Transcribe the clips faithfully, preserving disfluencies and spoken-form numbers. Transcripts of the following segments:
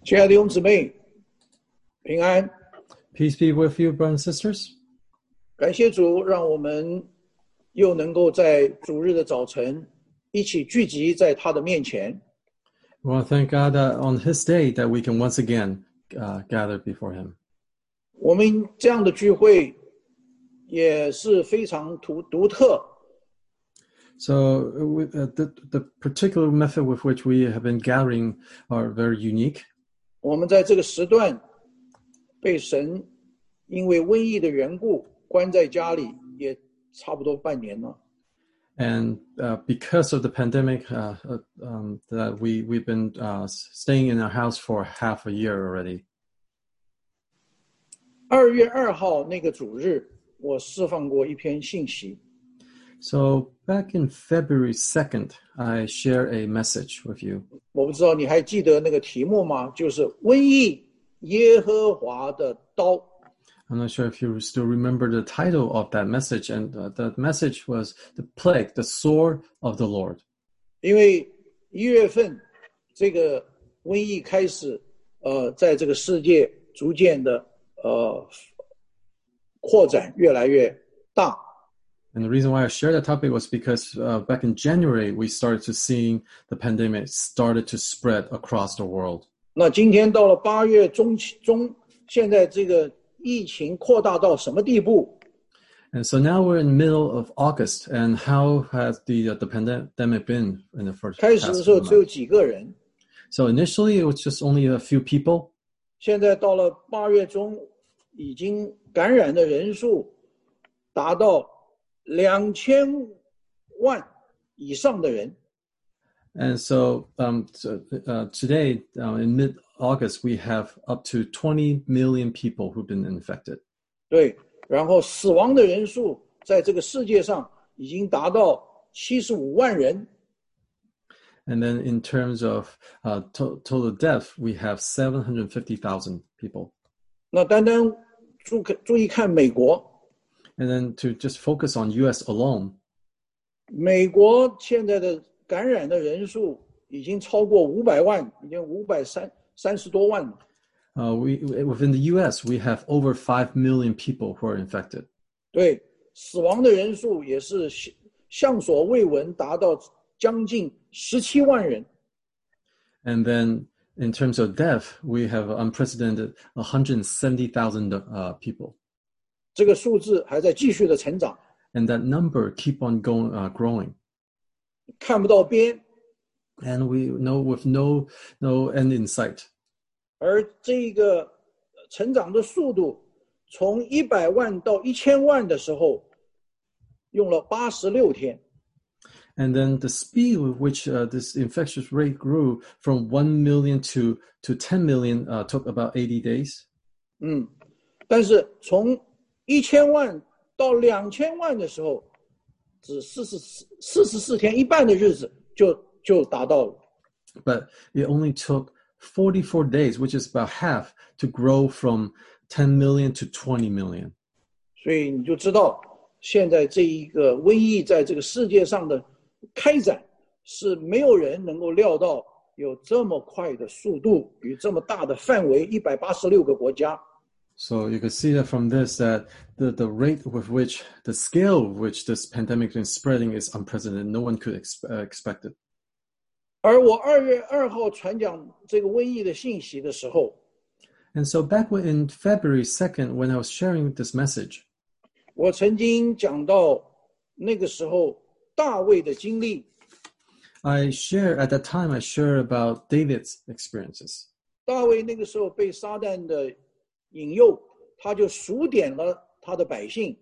亲爱的弟兄姊妹，平安。 Peace be with you, brothers and sisters. 感谢主，让我们又能够在主日的早晨一起聚集在他的面前。 We want to thank God that on His day that we can once again uh, gather before Him. 我们这样的聚会也是非常独独特。 So with, uh, the, the particular method with which we have been gathering are very unique. 我们在这个时段被神因为瘟疫的缘故关在家里，也差不多半年了。 And uh, because of the pandemic, uh, uh, um, that we, we've been uh, staying in our house for half a year already. 二月二号那个主日，我释放过一篇信息。 So back in February second, I share a message with you. 我不知道你还记得那个题目吗？就是瘟疫耶和华的刀。 I'm not sure if you still remember the title of that message, and uh, the message was the plague, the sword of the Lord. 因为一月份这个瘟疫开始，呃，在这个世界逐渐的呃扩展，越来越大。 And the reason why I shared that topic was because uh, back in January, we started to seeing the pandemic started to spread across the world. 那今天到了八月中中，现在这个疫情扩大到什么地步？ And so now we're in the middle of August, and how has the uh, the pandemic been in the first 开始的 past 时候 few 只有 months? 几个人， So initially, it was just only a few people. 现在到了八月中，已经感染的人数达到两千万以上的人。 And so, um, so uh, today, uh, in mid-August, we have up to twenty million people who've been infected. 对，然后死亡的人数在这个世界上已经达到七十五万人。 And then in terms of uh, to- total death, we have seven hundred fifty thousand people. 那单单注注意看美国， And then to just focus on U S alone, 美国现在的感染的人数已经超过五百万，已经五百三三十多万了。 uh, we within the U S, we have over five million people who are infected. 对，死亡的人数也是向所未闻，达到将近十七万人。 And then in terms of death, we have unprecedented one hundred seventy thousand uh, people. 这个数字还在继续的成长， And that number keep on going, uh, growing. 看不到边。 And we know with no no end in sight. 而这个成长的速度，从一百万到一千万的时候，用了八十六天。 And then the speed with which uh, this infectious rate grew from one million to, to ten million uh, took about eighty days. 嗯，但是从一千万到两千万的时候，只四十四十四天，一半的日子就就达到了。 But it only took forty-four days, which is about half, to grow from ten million to twenty million. 所以你就知道，现在这一个瘟疫在这个世界上的开展，是没有人能够料到有这么快的速度与这么大的范围，一百八十六个国家。 So you can see that from this, that the, the rate with which, the scale with which this pandemic is spreading is unprecedented. No one could ex- uh, expect it. 而我二月二号传讲这个瘟疫的信息的时候， And so back when, in February second, when I was sharing this message, 我曾经讲到那个时候大卫的经历。 I share, at that time, I share about David's experiences. 大卫那个时候被撒旦的引诱，他就数点了他的百姓。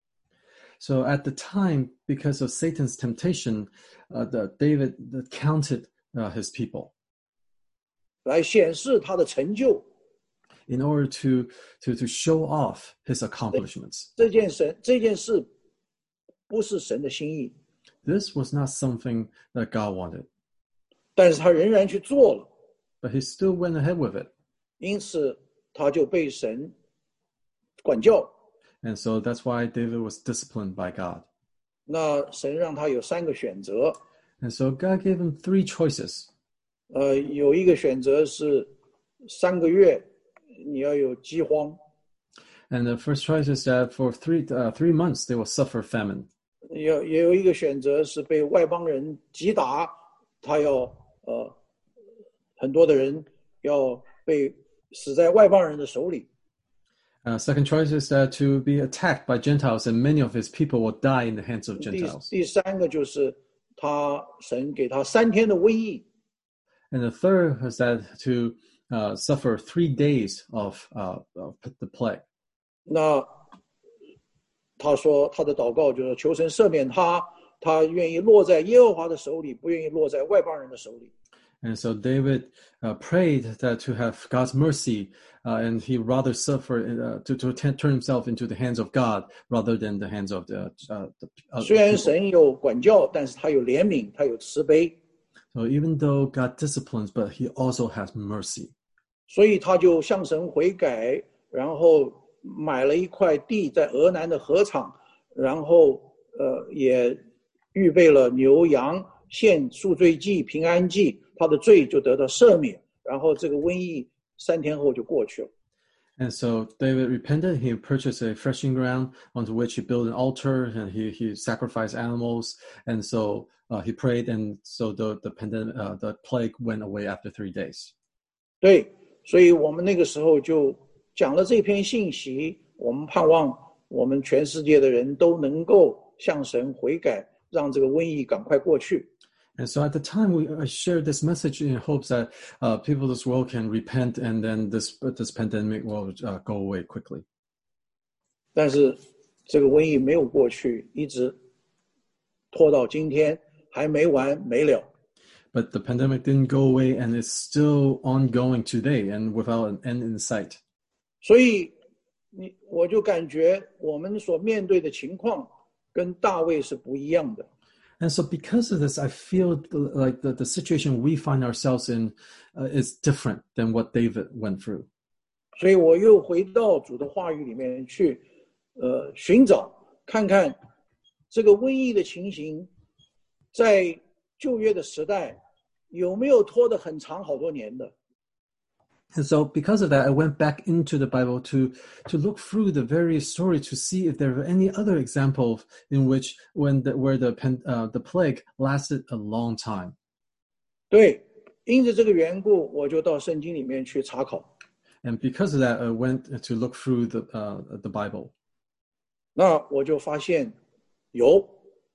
So at the time, because of Satan's temptation, uh, the David the counted uh, his people 来显示他的成就。 in order to, to, to show off his accomplishments. 这件神这件事不是神的心意， This was not something that God wanted, 但是他仍然去做了， but he still went ahead with it. 因此他就被神管教。 And so that's why David was disciplined by God. 那神让他有三个选择， And so God gave him three choices. 呃，有一个选择是三个月你要有饥荒。 And the first choice is that for three uh, three months they will suffer famine. 有也有一个选择是被外邦人击打，他要呃很多的人要被死在外邦人的手里。 Uh, second choice is that to be attacked by Gentiles, and many of his people will die in the hands of 第 Gentiles. 第三个就是他神给他三天的瘟疫。 And the third is that to uh, suffer three days of, uh, of the plague. 那他说他的祷告就是求神赦免他，他愿意落在耶和华的手里，不愿意落在外邦人的手里。 And so David uh, prayed that to have God's mercy, uh, and he rather suffer uh, to, to turn himself into the hands of God rather than the hands of the. Uh, the uh, 虽然神有管教，但是他有怜悯，他有慈悲。 So even though God disciplines, but he also has mercy. 所以他就向神悔改，然后买了一块地在俄南的禾场，然后呃也预备了牛羊献赎罪祭、平安祭，他的罪就得到赦免，然后这个瘟疫三天后就过去了。 And so David repented. He purchased a threshing ground onto which he built an altar, and he he sacrificed animals. And so uh, he prayed, and so the the pandemic, uh, the plague went away after three days. 对，所以我们那个时候就讲了这篇信息，我们盼望我们全世界的人都能够向神悔改，让这个瘟疫赶快过去。 And so at the time, we I shared this message in hopes that uh, people of this world can repent, and then this this pandemic will uh, go away quickly. 但是这个瘟疫没有过去，一直拖到今天，还没完没了。 But the pandemic didn't go away, and it's still ongoing today, and without an end in sight. 所以你我就感觉我们所面对的情况跟大卫是不一样的。 And so because of this, I feel like the, the situation we find ourselves in uh, is different than what David went through. 所以我又回到主的话语里面去，呃，寻找看看这个瘟疫的情形，在旧约的时代有没有拖得很长好多年的。 And so because of that, I went back into the Bible to, to look through the various stories to see if there were any other examples in which when the, where the, uh, the plague lasted a long time. 对，因着这个缘故，我就到圣经里面去查考。 And because of that, I went to look through the, uh, the Bible. 那我就发现有。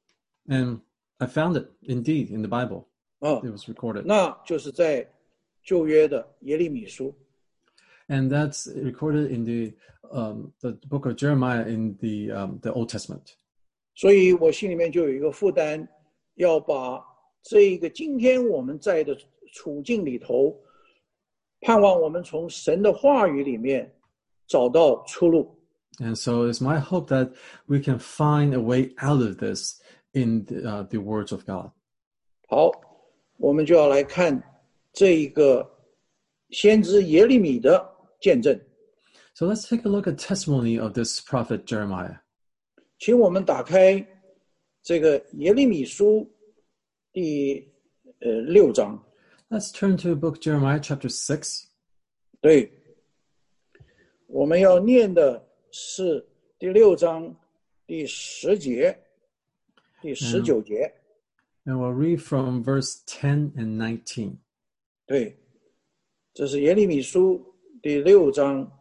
And I found it indeed in the Bible. 啊， it was recorded. 那就是在旧约的耶利米书。 And that's recorded in the um, the book of Jeremiah in the um, the Old Testament. 所以我心里面就有一个负担，要把这一个今天我们在的处境里头，盼望我们从神的话语里面找到出路。 And so it's my hope that we can find a way out of this in the, uh, the words of God. 好，我们就要来看这一个先知耶利米的见证。 So let's take a look at testimony of this prophet Jeremiah. 请我们打开这个耶利米书第呃六章。 Let's turn to the book Jeremiah chapter six. 对，我们要念的是第六章第十节、第十九节。 And we'll read from verse ten and nineteen. 对，这是耶利米书第六章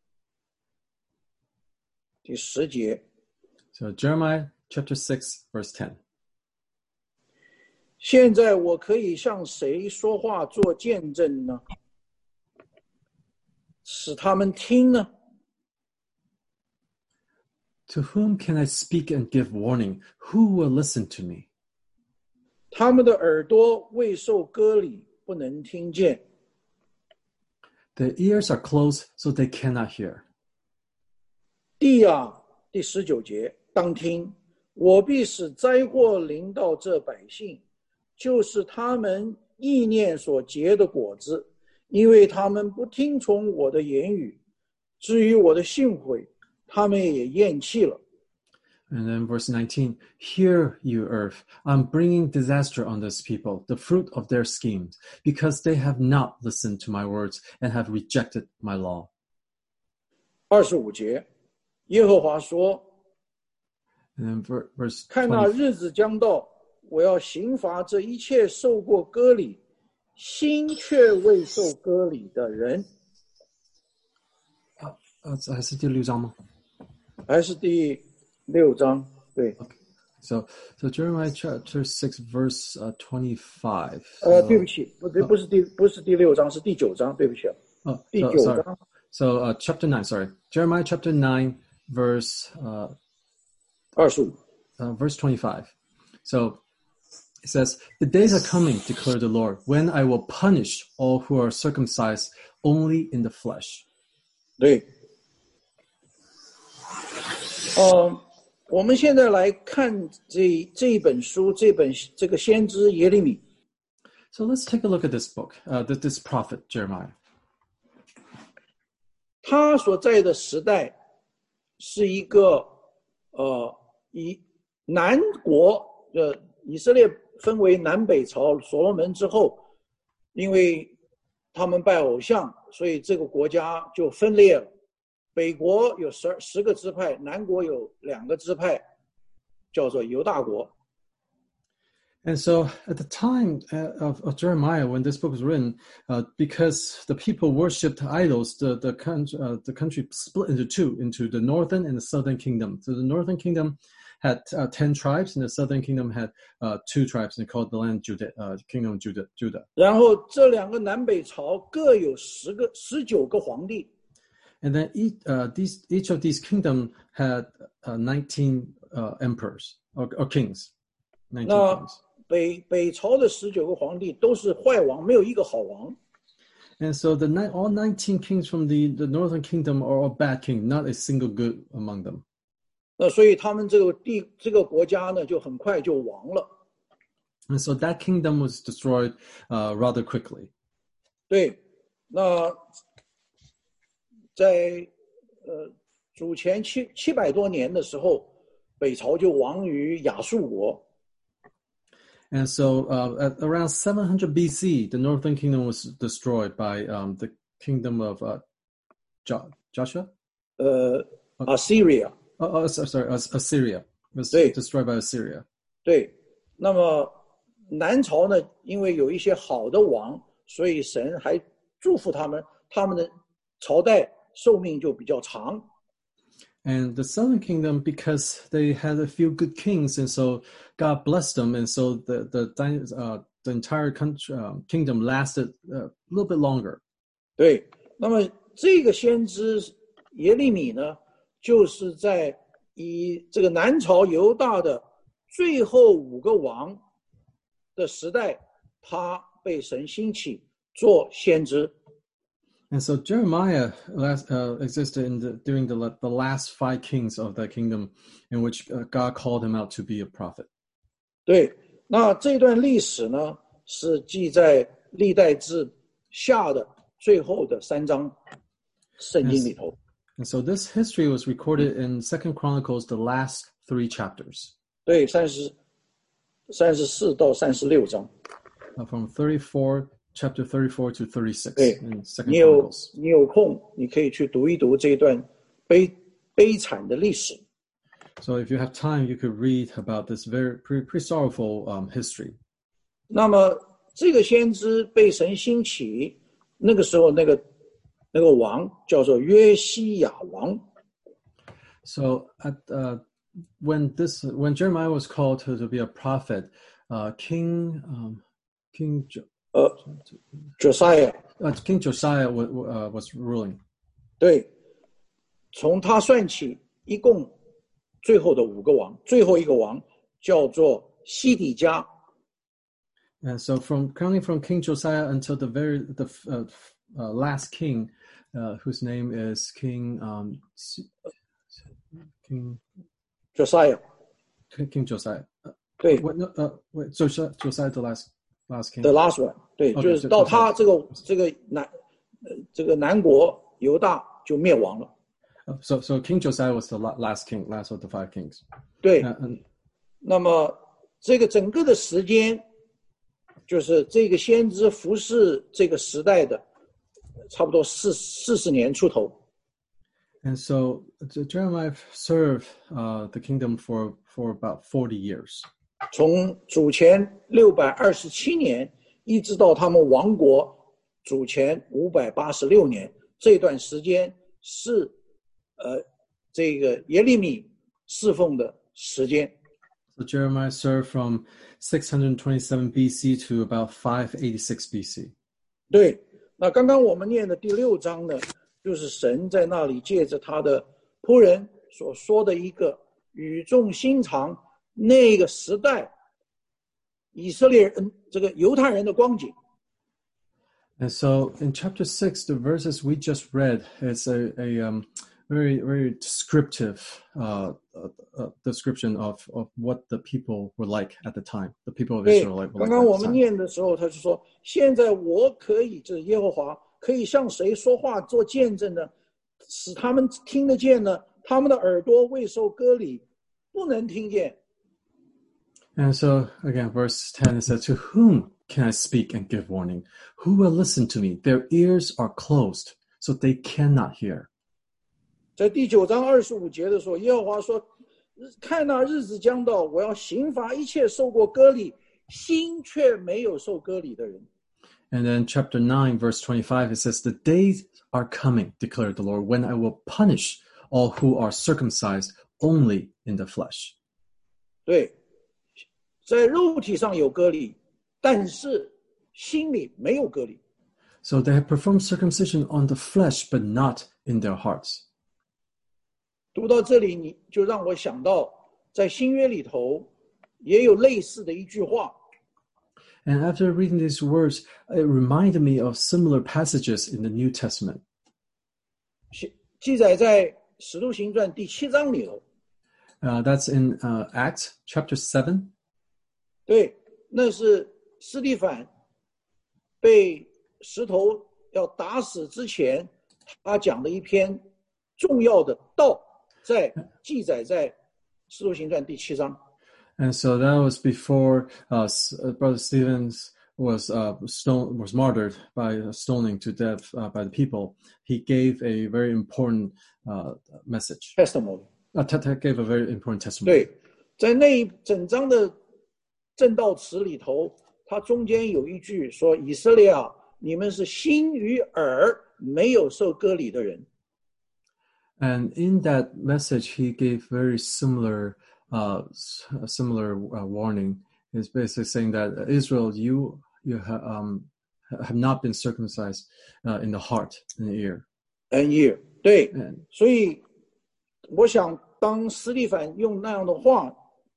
第十节。 So Jeremiah chapter six, verse ten. 现在我可以向谁说话做见证呢？使他们听呢？ To whom can I speak and give warning? Who will listen to me? 他们的耳朵未受割礼，不能听见。 Their ears are closed, so they cannot hear. 地啊，第十九节，当听，我必使灾祸临到这百姓，就是他们意念所结的果子，因为他们不听从我的言语。至于我的训诲，他们也厌弃了。 And then verse nineteen, hear you earth, I'm bringing disaster on this people, the fruit of their schemes, because they have not listened to my words and have rejected my law. 二十五节，耶和华说 And then ver- verse 看那 twenty, 日子将到，我要刑罚这一切受过割礼心却未受割礼的人。 呃，还是第六章吗？ 还是第六章，对。 So, so Jeremiah chapter six, verse uh, twenty-five. 呃， So, 对不起，不对，不是第不是第六章，是第九章，对不起啊。 oh, 第 so, 九 sorry. 章， So, uh, chapter nine, sorry. Jeremiah chapter nine, verse uh, 二十五。 uh, verse twenty-five. So, it says, the days are coming, declare the Lord, when I will punish all who are circumcised only in the flesh. 对。呃，我们现在来看这这一本书，这本这个先知耶利米。 So let's take a look at this book, uh, this, this prophet Jeremiah. 他所在的时代是一个呃，以南国的以色列分为南北朝，所罗门之后，因为他们拜偶像，所以这个国家就分裂了。北国有十十个支派，南国有两个支派，叫做犹大国。 And so at the time of, of Jeremiah, when this book was written, uh, because the people worshipped idols, the, the, uh, the country split into two, into the northern and the southern kingdom. So the northern kingdom had uh, ten tribes, and the southern kingdom had uh, two tribes, and called the land Judah, uh, kingdom of Judah. Judah. 然后这两个南北朝各有十个、十九个皇帝。 And then each, uh, these, each of these kingdoms had uh, nineteen uh, emperors or, or kings. nineteen 那 kings. 北北朝的十九个皇帝都是坏王，没有一个好王。 And so the all nineteen kings from the, the northern kingdom are all bad kings, not a single good among them. 那所以他们这个地这个国家呢，就很快就亡了。 And so that kingdom was destroyed uh, rather quickly. 对，那在呃主前七七百多年的时候，北朝就亡于亚述国。 And so uh, at around seven hundred B C, the northern kingdom was destroyed by um, the kingdom of uh, jo- Joshua? 呃 ，Assyria。 Oh, oh, sorry, Assyria. It was 对。 destroyed by Assyria. 对，那么南朝呢，因为有一些好的王，所以神还祝福他们，他们的朝代寿命就比较长。 And the southern kingdom, because they had a few good kings, and so God blessed them, and so the the uh, the entire country, uh, kingdom lasted a little bit longer. 对，那么这个先知耶利米呢，就是在以这个南朝犹大的最后五个王的时代，他被神兴起做先知。 And so Jeremiah last, uh, existed in the, during the, the last five kings of the kingdom, in which God called him out to be a prophet. 对，那这段历史呢，是记在历代志下的最后的三章圣经里头。 And so this history was recorded in Second Chronicles, the last three chapters. 对，三十、三十四到三十六章。 Uh, from thirty-four, chapter thirty-four to thirty-six 对， in Second 你有 Chronicles. 你有空，你可以去读一读这一段悲悲惨的历史。 So if you have time, you could read about this very pretty, pretty sorrowful um, history. 那么这个先知被神兴起，那个时候那个那个王叫做约西亚王。 So at uh, when this when Jeremiah was called to, to be a prophet, uh, King um, King jo- 呃 ，Josiah， uh, King Josiah was, uh, was ruling. 对，从他算起，一共最后的五个王，最后一个王叫做西底家。 And so from counting from King Josiah until the very the uh, uh, last king, uh, whose name is King um, King Josiah， King Josiah. Uh, 对 what, no, uh, wait, Josiah, Josiah the last last king. ，the last one， 对， Okay， 就是到他这个这个南呃这个南国犹大就灭亡了。 So so King Josiah was the last king, last of the five kings. 对， Uh, and 那么这个整个的时间，就是这个先知服侍这个时代的差不多四四十年出头。 And so Jeremiah served uh, the kingdom for, for about forty years. 从主前六百二十七年一直到他们亡国主前五百八十六年，这段时间是呃这个耶利米侍奉的时间。 So Jeremiah served from six twenty-seven B C to about five eighty-six B C. 对，那刚刚我们念的第六章呢，就是神在那里借着他的仆人所说的一个语重心长那个时代以色列人这个犹太人的光景。 And so in chapter six, the verses we just read, it's a, a um, very, very descriptive uh, uh, uh, description of, of what the people were like at the time. The people of 对， Israel were 刚 like 刚 at 我 the 们 time. 念的时候，他就说：“现在我可以，这是耶和华可以向谁说话做见证呢？使他们听得见呢？他们的耳朵未受割礼，不能听见。” And so again, verse ten, it says, "To whom can I speak and give warning? Who will listen to me? Their ears are closed, so they cannot hear." 在第九章二十五节的时候，耶和华说：“看那日子将到，我要刑罚一切受过割礼、心却没有受割礼的人。” And then chapter nine, verse twenty-five, it says, "The days are coming, declared the Lord, when I will punish all who are circumcised only in the flesh." 对，在肉体上有割礼，但是心里没有割礼。 So they have performed circumcision on the flesh, but not in their hearts. 读到这里，你就让我想到，在新约里头也有类似的一句话。 And after reading these words, it reminded me of similar passages in the New Testament. 记载在使徒行传第七章里头。 Uh, that's in uh, Acts chapter seven. 对，那是司提反被石头要打死之前，他讲的一篇重要的道，在记载在使徒行传第七章。 And so that was before uh, Brother Stevens was uh, stone, was martyred by stoning to death uh, by the people. He gave a very important uh, message. testimony Uh, t- t- gave a very important testimony. 对，在那一整章的正道词里头，它中间有一句说：“以色列啊，你们是心与耳没有受割礼的人。” And in that message, he gave very similar, uh, similar uh, warning. It's basically saying that Israel, you you ha, um, have not been circumcised uh, in the heart, in the ear. and ear 对， And 所以我想，当司提反用那样的话，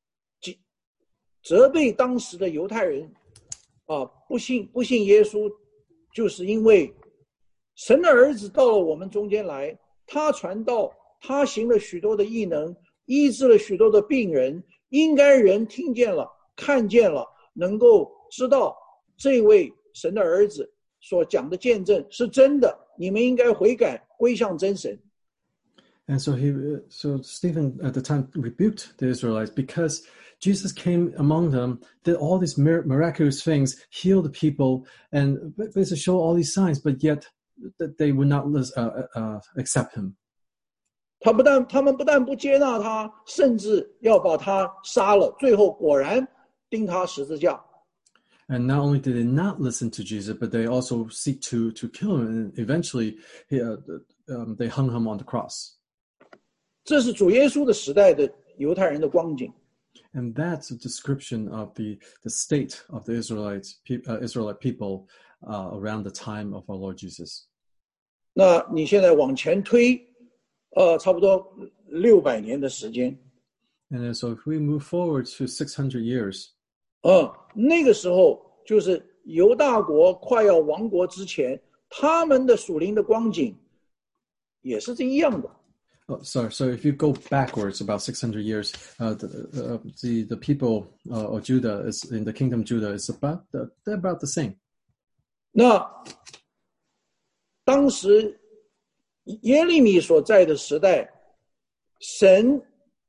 责备当时的犹太人啊，不信不信耶稣，就是因为神的儿子到了我们中间来，他传道，他行了许多的异能，医治了许多的病人，应该人听见了，看见了，能够知道这位神的儿子所讲的见证是真的，你们应该悔改，归向真神。 And so he, so Stephen at the time rebuked the Israelites because Jesus came among them, did all these miraculous things, healed the people, and basically showed all these signs, but yet they would not uh, uh, accept him. 他不但他们不但不接纳他，甚至要把他杀了。最后果然钉他十字架。 And not only did they not listen to Jesus, but they also seek to to kill him, and eventually he, uh, um, they hung him on the cross. 这是主耶稣的时代的犹太人的光景。 And that's a description of the, the state of the Israelites, uh, Israelite people uh, around the time of our Lord Jesus. 那你现在往前推，呃，差不多六百年的时间。 And then, so if we move forward to six hundred years, 嗯，那个时候就是犹大国快要亡国之前，他们的属灵的光景也是这一样的。 oh, sorry, so if you go backwards about six hundred years, uh, the, uh, the, the people uh, of Judah is in the kingdom of Judah is about the, they're about the same. 那当时耶利米所在的时代，神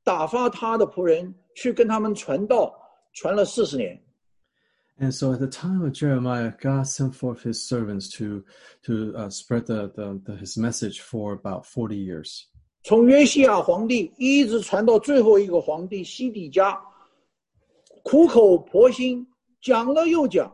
打发他的仆人去跟他们传道，传了四十年。 And so at the time of Jeremiah, God sent forth his servants to, to uh, spread the, the, the, his message for about forty years. 从约西亚皇帝一直传到最后一个皇帝西底家，苦口婆心讲了又讲。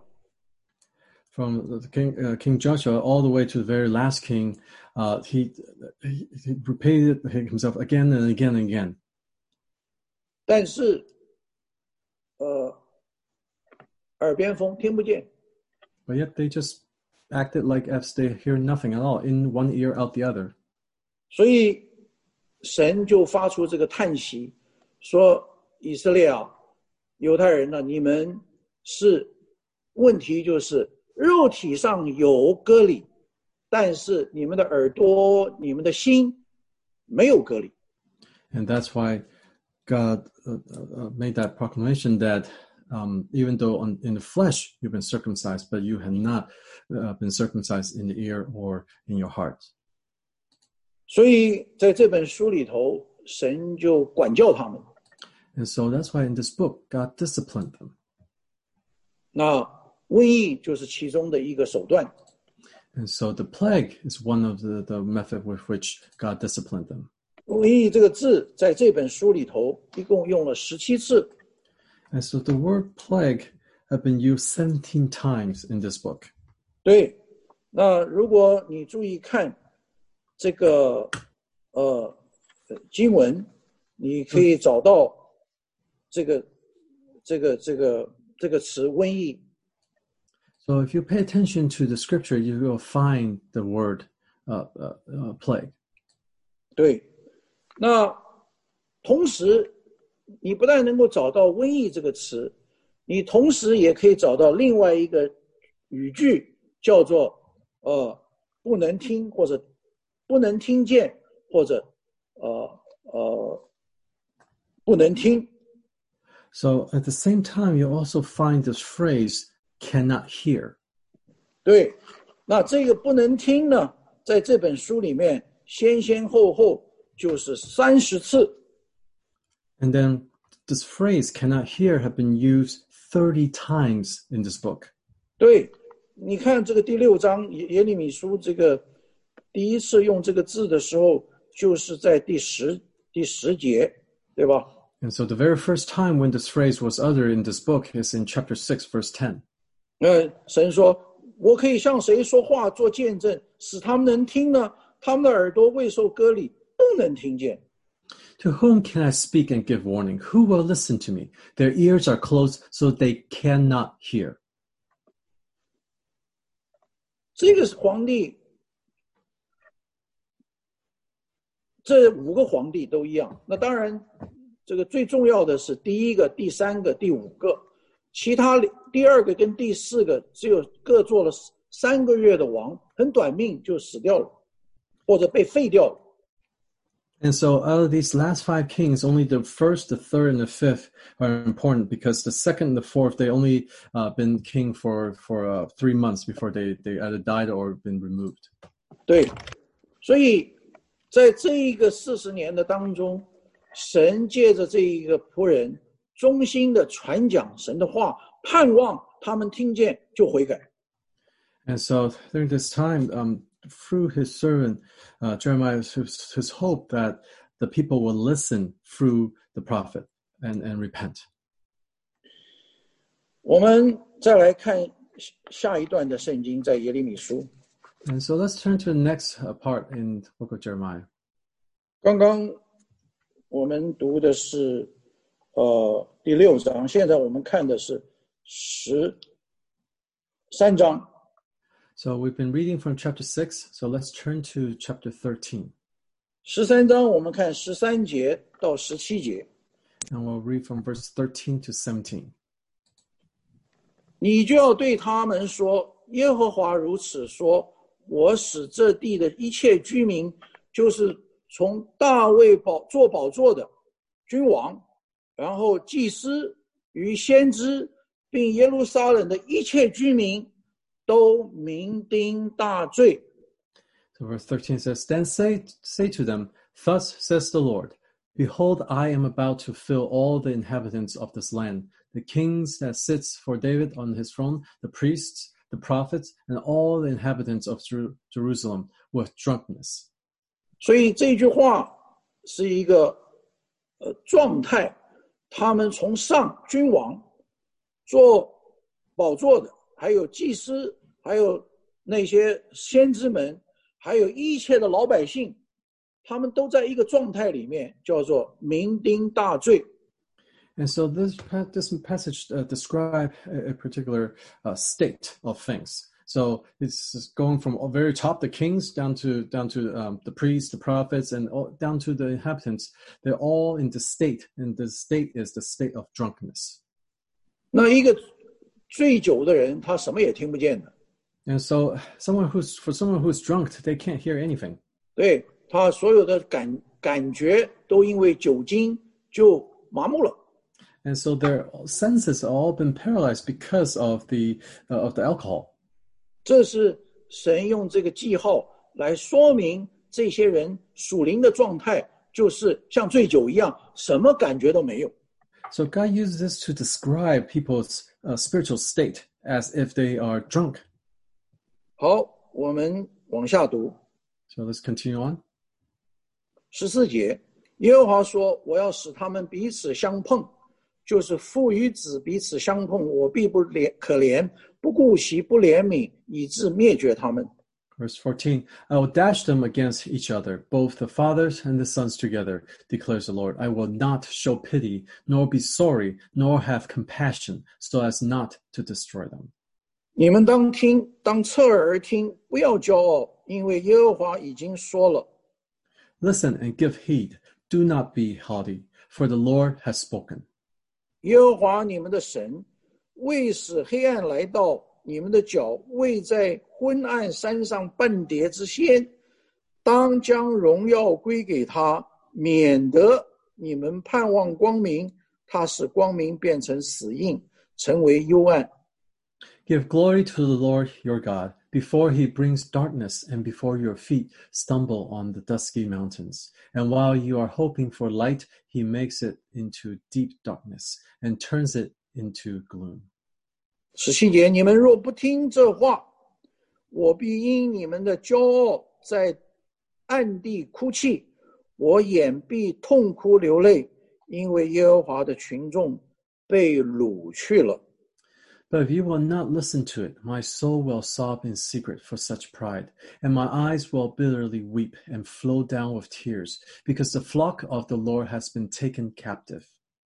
From the King, uh, King Joshua all the way to the very last king, uh, he, he, he repeated himself again and again and again. 但是，呃，耳边风听不见。 But yet they just acted like as they hear nothing at all, in one ear out the other. 所以神就发出这个叹息，说以色列啊，犹太人呢、啊，你们是问题就是肉体上有割礼，但是你们的耳朵、你们的心没有割礼。 And that's why God uh, uh, made that proclamation that um, even though on, in the flesh you've been circumcised, but you have not uh, been circumcised in the ear or in your heart. 所以在这本书里头，神就管教他们。 And so that's why in this book, God disciplined them. 那瘟疫就是其中的一个手段。 And so the plague is one of the, the method with which God disciplined them. 瘟疫这个字在这本书里头一共用了十七次。 And so the word plague have been used seventeen times in this book. 对，那如果你注意看这个呃经文，你可以找到这个、嗯、这个这个这个词瘟疫。 So if you pay attention to the scripture, you will find the word uh, uh, uh, plague. 对，那同时你不但能够找到瘟疫这个词，你同时也可以找到另外一个语句，叫做呃不能听或者不能听见或者呃呃不能听。 So at the same time, you also find this phrase cannot hear. 对，那这个不能听呢，在这本书里面先先后后就是三十次。 And then this phrase cannot hear have been used thirty times in this book. 对，你看这个第六章耶利米书这个第一次用这个字的时候，就是在第十第十节，对吧？ And so the very first time when this phrase was uttered in this book is in chapter six, verse ten. 呃，神说：“我可以向谁说话做见证，使他们能听呢？他们的耳朵未受割礼，不能听见。” To whom can I speak and give warning? Who will listen to me? Their ears are closed, so they cannot hear. 这个皇帝，这五个皇帝都一样。那当然，这个最重要的是第一个、第三个、第五个，其他第二个跟第四个只有各做了三个月的王，很短命就死掉了，或者被废掉了。 And so out of these last five kings, only the first, the third, and the fifth are important because the second and the fourth, they only uh, been king for, for uh, three months before they, they either died or been removed. 对，所以在这一个四十年的当中，神借着这一个仆人忠心的传讲神的话，盼望他们听见就悔改。 And so during this time, um, through his servant, uh, Jeremiah, his, his hope that the people will listen through the prophet and, and repent. 我们再来看下一段的圣经，在耶利米书。 And so let's turn to the next part in the book of Jeremiah. 刚刚我们读的是呃第六章，现在我们看的是十三章。 So we've been reading from chapter six, so let's turn to chapter thirteen. 十三章我们看十三节到十七节。 And we'll read from verse thirteen to seventeen. 你就要对他们说，耶和华如此说，我使这地的一切居民，就是从大卫宝做宝座的君王，然后祭司与先知，并耶路撒冷的一切居民，都酩酊大醉。 So verse thirteen says, Then say, say to them, Thus says the Lord, Behold, I am about to fill all the inhabitants of this land, the kings that sits for David on his throne, the priests, the prophets, and all the inhabitants of Jer- Jerusalem with drunkenness. 所以这句话是一个呃状态，他们从上君王做宝座的，还有祭司，还有那些先知们，还有一切的老百姓，他们都在一个状态里面，叫做酩酊大醉。 And so this, this passage uh, describes a, a particular uh, state of things. So it's going from very top, the kings, down to down to um, the priests, the prophets, and all, down to the inhabitants. They're all in the state, and the state is the state of drunkenness. 那一个醉酒的人，他什么也听不见的。 And so someone who's for someone who's drunk, they can't hear anything. 对，他所有的感感觉都因为酒精就麻木了。 And so their senses have all been paralyzed because of the uh, of the alcohol. 这是神用这个记号来说明这些人属灵的状态，就是像醉酒一样，什么感觉都没有。 So God uses this to describe people's uh, spiritual state as if they are drunk. 好，我们往下读。 So let's continue on. 十四节，耶和华说：“我要使他们彼此相碰。”就是父与子彼此相碰，我必不怜可怜，不顾惜，不怜悯，以致灭绝他们。 Verse fourteen, I will dash them against each other, both the fathers and the sons together, declares the Lord. I will not show pity, nor be sorry, nor have compassion, so as not to destroy them. 你们当听，当侧耳而听，不要骄傲，因为耶和华已经说了。 Listen and give heed. Do not be haughty, for the Lord has spoken. 耶和华你们的神，为使黑暗来到你们的脚，为在昏暗山上半跌之先，当将荣耀归给他，免得你们盼望光明，他使光明变成死印，成为幽暗。 Give glory to the Lord your God, before he brings darkness and before your feet stumble on the dusky mountains. And while you are hoping for light, he makes it into deep darkness and turns it into gloom. 十七节，你们若不听这话，我必因你们的骄傲在暗地哭泣，我眼必痛哭流泪，因为耶和华的群众被掳去了。 But if you will not listen to it, my soul will sob in secret for such pride, and my eyes will bitterly weep and flow down with tears, because the flock of the Lord has been taken captive.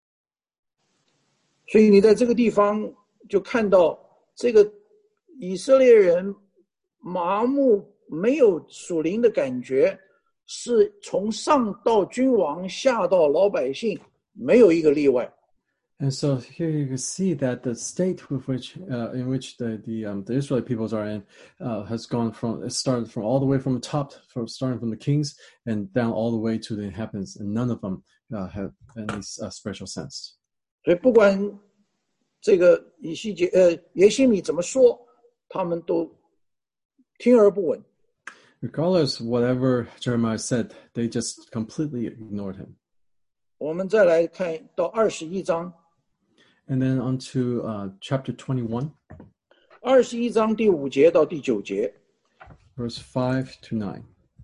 所以你在这个地方就看到这个以色列人麻木，没有属灵的感觉，是从上到君王，下到老百姓，没有一个例外。 And so here you can see that the state with which, uh, in which the the, um, the Israelite peoples are in uh, has gone from, it started from all the way from the top, from starting from the kings and down all the way to the inhabitants, and none of them uh, have any uh, spiritual sense. 所以不管这个以西结呃耶西米怎么说，他们都听而不闻。 Regardless of whatever Jeremiah said, they just completely ignored him. 我们再来看到二十一章。 And then on to uh, chapter twenty-one. 二十一章第五节到第九节。 Verse five to nine.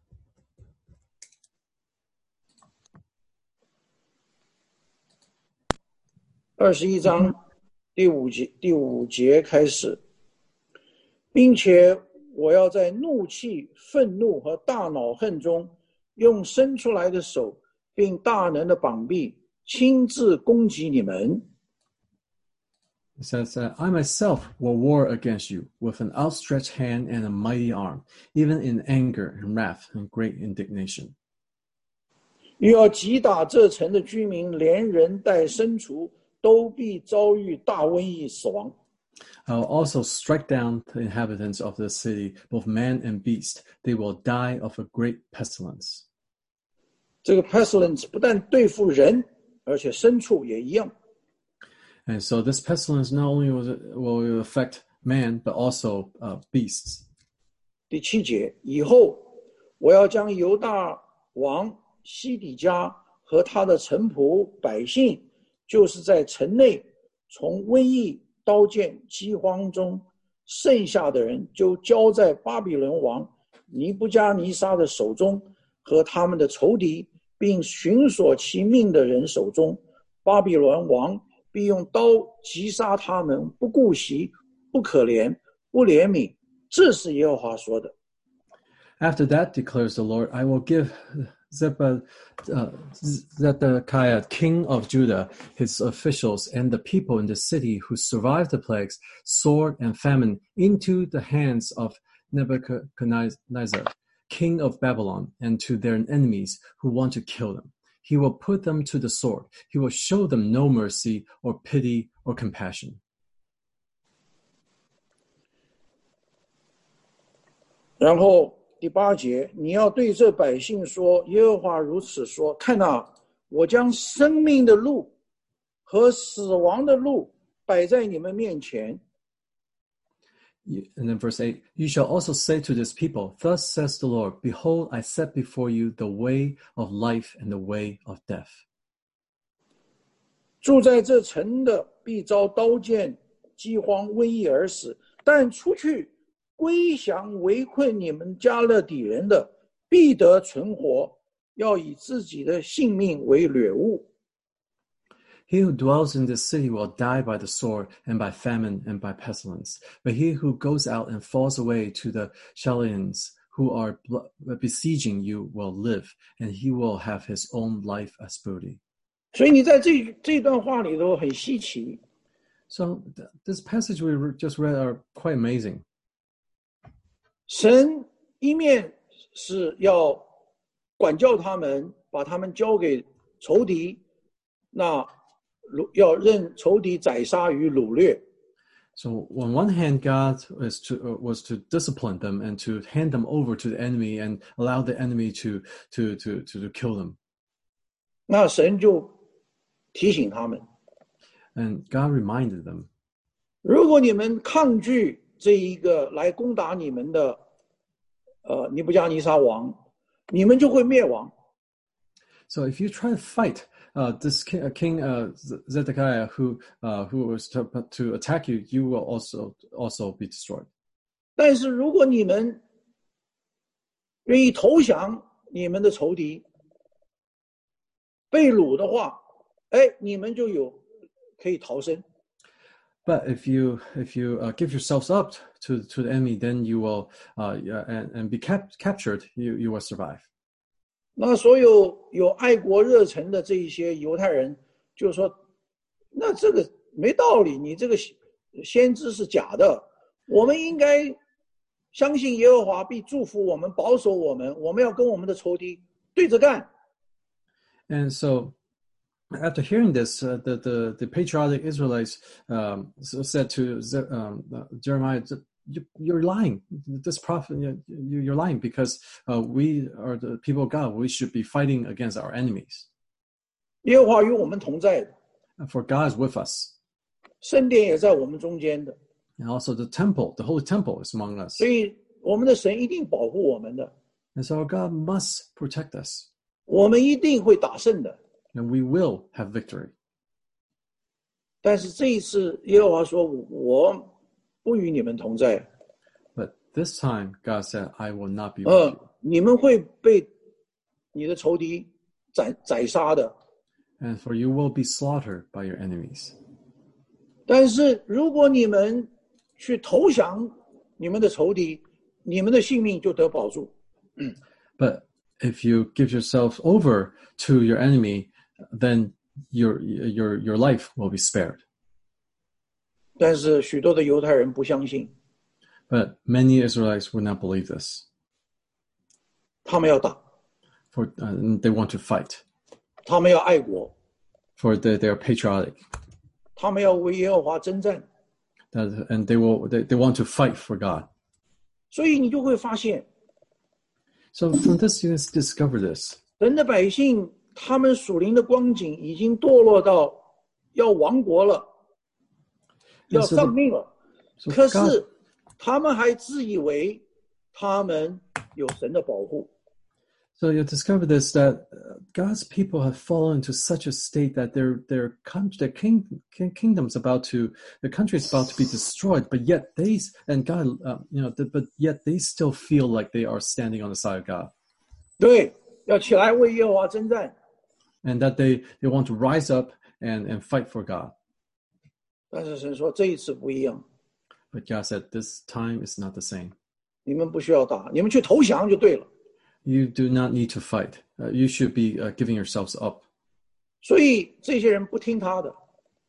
二十一章第五节第五节开始，并且我要在怒气、愤怒和大恼恨中，用伸出来的手，并大能的膀臂，亲自攻击你们。 It says, uh, I myself will war against you with an outstretched hand and a mighty arm, even in anger and wrath and great indignation. 又要击打这城的居民，连人带牲畜都必遭遇大瘟疫死亡。 I will also strike down the inhabitants of the city, both man and beast. They will die of a great pestilence. 这个 pestilence 不但对付人，而且牲畜也一样。 And so this pestilence not only will it, will it affect man, but also uh, beasts. 第七节，以后我要将犹大王西底家和他的臣仆百姓，就是在城内从瘟疫、刀剑、饥荒中剩下的人，就交在巴比伦王尼布加尼撒的手中和他们的仇敌，并寻索其命的人手中。巴比伦王必用刀击杀他们，不顾惜，不可怜，不怜悯。这是耶和华说的。 After that, declares the Lord, I will give Zeb- uh, Zedekiah, king of Judah, his officials, and the people in the city who survived the plagues, sword and famine, into the hands of Nebuchadnezzar, king of Babylon, and to their enemies who want to kill them. He will put them to the sword. He will show them no mercy or pity or compassion. 然后第八节，你要对这百姓说，耶和华如此说，看哪，我将生命的路和死亡的路摆在你们面前。 And then verse eight, you shall also say to this people, thus says the Lord, behold, I set before you the way of life and the way of death. 住在这城的必遭刀剑、饥荒、瘟疫而死，但出去归降围困你们加勒底人的，必得存活，要以自己的性命为掠物。 He who dwells in this city will die by the sword and by famine and by pestilence. But he who goes out and falls away to the Chaldeans who are besieging you will live, and he will have his own life as booty. 所以你在这这段话里头很稀奇。 So th- this passage we just read are quite amazing. 神一面是要管教他们，把他们交给仇敌，那要任仇敌宰杀与掳掠。 So on one hand, God is to, uh, was to discipline them and to hand them over to the enemy and allow the enemy to to to to, to kill them. 那神就提醒他们， And God reminded them, 如果你们抗拒这一个来攻打你们的呃尼布加尼撒王，你们就会灭亡。 so if you try to fight uh, this king, uh, king uh, Zedekiah who uh, who was to, to attack you, you will also also be destroyed. 但是如果你们愿意投降你们的仇敌，被掳的话，哎，你们就有可以逃生。 But if you if you uh, give yourselves up to to the enemy, then you will uh, yeah, and and be cap- captured. You you will survive. 那所有有爱国热忱的这一些犹太人就说，那这个没道理，你这个先知是假的，我们应该相信耶和华必祝福我们，保守我们，我们要跟我们的仇敌对着干。 And so, after hearing this, uh, the, the the patriotic Israelites um, said to um, uh, Jeremiah, you, "You're lying. This prophet, you, you're lying because uh, we are the people of God. We should be fighting against our enemies. 耶和华与我们同在的， For God is with us, 圣殿也在我们中间的， and also the temple, the holy temple, is among us. 所以我们的神一定保护我们的， And so, our God must protect us, 我们一定会打胜的。 and we will have victory." 但是这一次，耶和华说：“我不与你们同在。” But this time, God said, "I will not be with 呃 you." 你们会被你的仇敌宰宰杀的。 And for you will be slaughtered by your enemies. 但是如果你们去投降你们的仇敌，你们的性命就得保住。 But if you give yourself over to your enemy, then your your your life will be spared. 但是许多的犹太人不相信， But many Israelites would not believe this, 他们要打， for uh, they want to fight, 他们要爱国， for they, they are patriotic, 他们要为耶和华征战。 that, and they will they, they want to fight for God. 所以你就会发现， So from this you discover this. 神的百姓他们属灵的光景已经堕落到要亡国了，要丧命了。 So 可 God, 是他们还自以为他们有神的保护。 So you discover this, that God's people have fallen into such a state that their their, their king, king, kingdom's about to, the country is about to be destroyed, but yet they, and God, uh, you know, but yet they still feel like they are standing on the side of God. 对，要起来为耶和华征战。 And that they, they want to rise up and, and fight for God. 但是神说这一次不一样， But God said, this time is not the same. 你们不需要打，你们去投降就对了。 You do not need to fight. Uh, you should be uh, giving yourselves up. 所以这些人不听他的，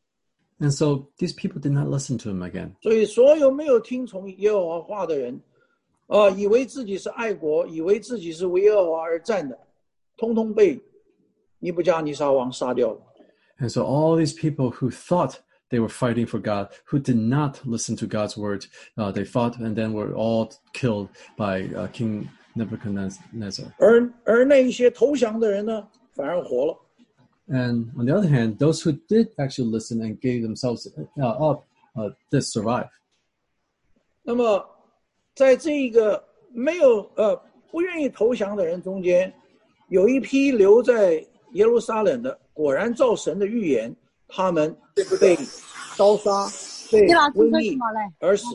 And so these people did not listen to him again. 所以所有没有听从耶和华话的人，啊、呃，以为自己是爱国，以为自己是为耶和华而战的，通通被尼布加尼撒王杀掉了。 And so all these people who thought they were fighting for God, who did not listen to God's word, uh, they fought and then were all killed by uh, King Nebuchadnezzar. 而而那一些投降的人呢，反而活了。 And on the other hand, those who did actually listen and gave themselves uh, up uh, did survive. 那么，在这一个没有呃不愿意投降的人中间，有一批留在耶路撒冷的，果然照神的预言，他们被刀杀，被瘟疫而死。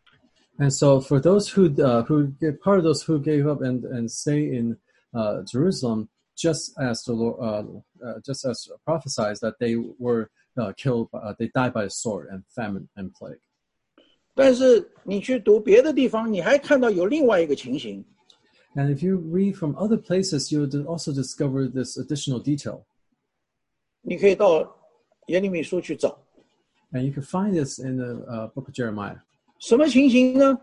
And so, for those who uh, who get part of those who gave up and, and stay in uh, Jerusalem, just as the Lord, uh, uh, just as prophesied that they were uh, killed, uh, they died by sword and famine and plague. 但是你去读别的地方，你还看到有另外一个情形。 And if you read from other places, you will also discover this additional detail. 你可以到耶利米书去找。 And you can find this in the uh, book of Jeremiah. 什么情形呢？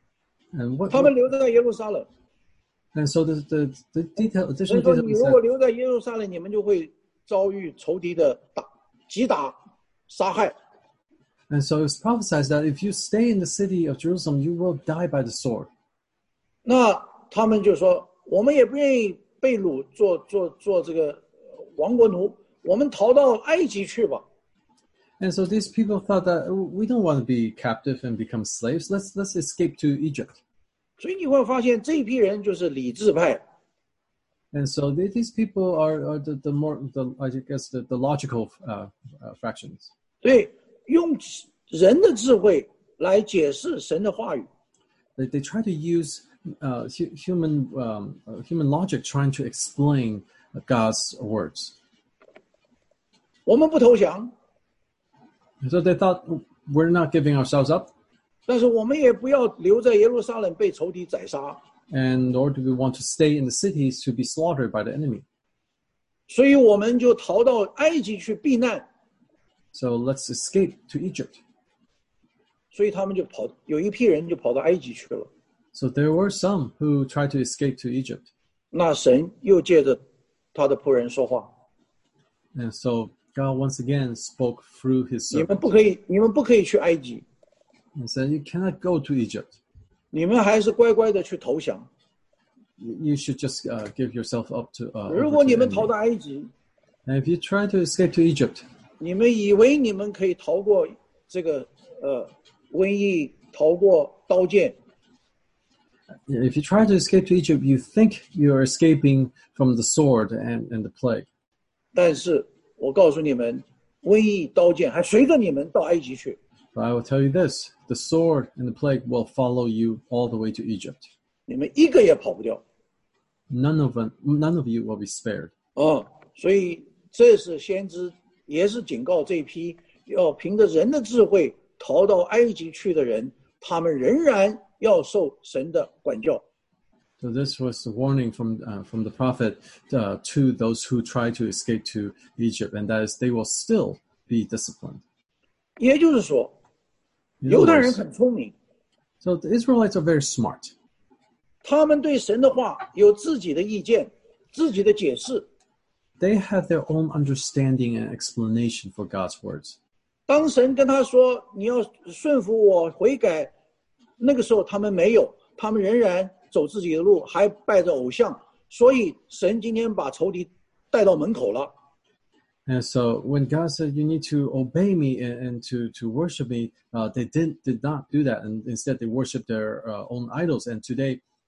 And what? 他们留在耶路撒冷。 And so the the, the detail, 所 additional 以说， detail 你 is 如果 that, 留在耶路撒冷，你们就会遭遇仇敌的打、击打、杀害。 and so it's prophesied that if you stay in the city of Jerusalem, you will die by the sword. 那他们就说：“我们也不愿意被掳，做做做这个亡国奴，我们逃到埃及去吧。” And so these people thought that oh, we don't want to be captive and become slaves. Let's let's escape to Egypt. 所以你会发现这一批人就是理智派。 And so they, these people are, are the, the more the I guess the, the logical uh, uh, fractions. 对，用人的智慧来解释神的话语。 They they try to use uh, hu- human um, uh, human logic trying to explain God's words. 我们不投降， So they thought we're not giving ourselves up, 但是我们也不要留在耶路撒冷被仇敌宰杀。 and nor do we want to stay in the cities to be slaughtered by the enemy. 所以我们就逃到埃及去避难。 So let's escape to Egypt. 所以他们就跑，有一批人就跑到埃及去了。 So there were some who tried to escape to Egypt. 那神又借着他的仆人说话。 And so God once again spoke through his 你们 servant 不可以，你们不可以去埃及， and said, you cannot go to Egypt. 你们还是乖乖的去投降。 You should just uh, give yourself up to, uh, 如 over 果 to 你 the 们逃 enemy. 到埃及， And if you try to escape to Egypt, 你们以为你们可以逃过这个呃瘟疫，逃过刀剑， if you try to escape to Egypt, you think you're escaping from the sword and, and the plague. 但是我告诉你们，瘟疫、刀剑还随着你们到埃及去。 But I will tell you this, the sword and the plague will follow you all the way to Egypt. 你们一个也跑不掉 None of them, none of you will be spared. 啊！所以这是先知，也是警告这批要凭着人的智慧逃到埃及去的人，他们仍然要受神的管教。 So this was a warning from uh, from the prophet uh, to those who try to escape to Egypt, and that is they will still be disciplined. 也就是说， In 犹 other 太人 words, 很聪明， so the Israelites are very smart. 他们对神的话有自己的意见、自己的解释。 They have their own understanding and explanation for God's words. 当神跟他说你要顺服我悔改，那个时候他们没有，他们仍然走自己的路，还拜着偶像，所以神今天把仇敌带到门口了。 And so when God said you need to obey me and, and to, to worship me, uh, they did, did not do that. And instead they worshiped their uh, own idols. And today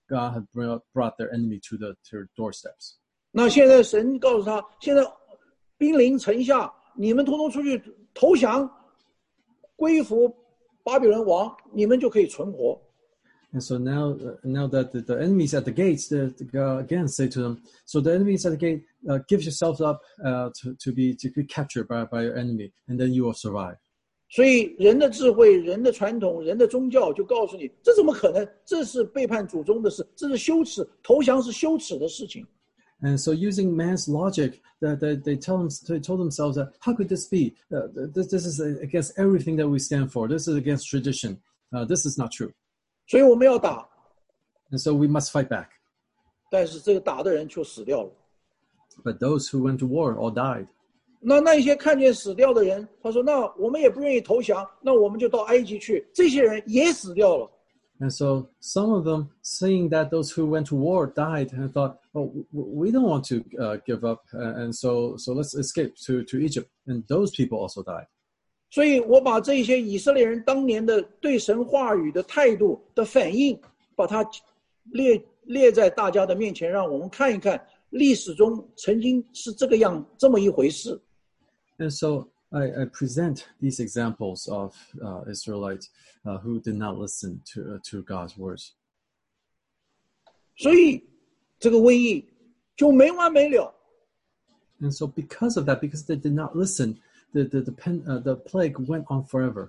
God had brought, brought their enemy to the to their doorsteps. 那现在神告诉他，现在兵临城下，你们通通出去投降，归服巴比伦王，你们就可以存活。 And so now, uh, now that the, the enemies at the gates, the, the, God again say to them, so the enemies at the gate, uh, give yourselves up uh, to, to be to be captured by, by your enemy, and then you will survive. 所以人的智慧、人的传统、人的宗教就告诉你，这怎么可能？这是背叛祖宗的事，这是羞耻，投降是羞耻的事情。 And so, using man's logic, that they, they tell them, they told themselves that how could this be? Uh, this, this is against everything that we stand for. This is against tradition. Uh, this is not true. 所以我们要打， And so we must fight back. 但是这个打的人却死掉了。 But those who went to war all died. 那那些看见死掉的人，他说：“那我们也不愿意投降，那我们就到埃及去。”这些人也死掉了。 And so some of them, seeing that those who went to war died, and thought, "Oh, we don't want to uh, give up, uh, and so so let's escape to to Egypt." And those people also died. 所以我把这些以色列人当年的对神话语的态度的反应，把它列列在大家的面前，让我们看一看历史中曾经是这个样这么一回事。 And so I, I present these examples of uh, Israelites uh, who did not listen to uh, to God's words. 所以这个瘟疫就没完没了。 And so because of that, because they did not listen, the the the, pen, uh, the plague went on forever.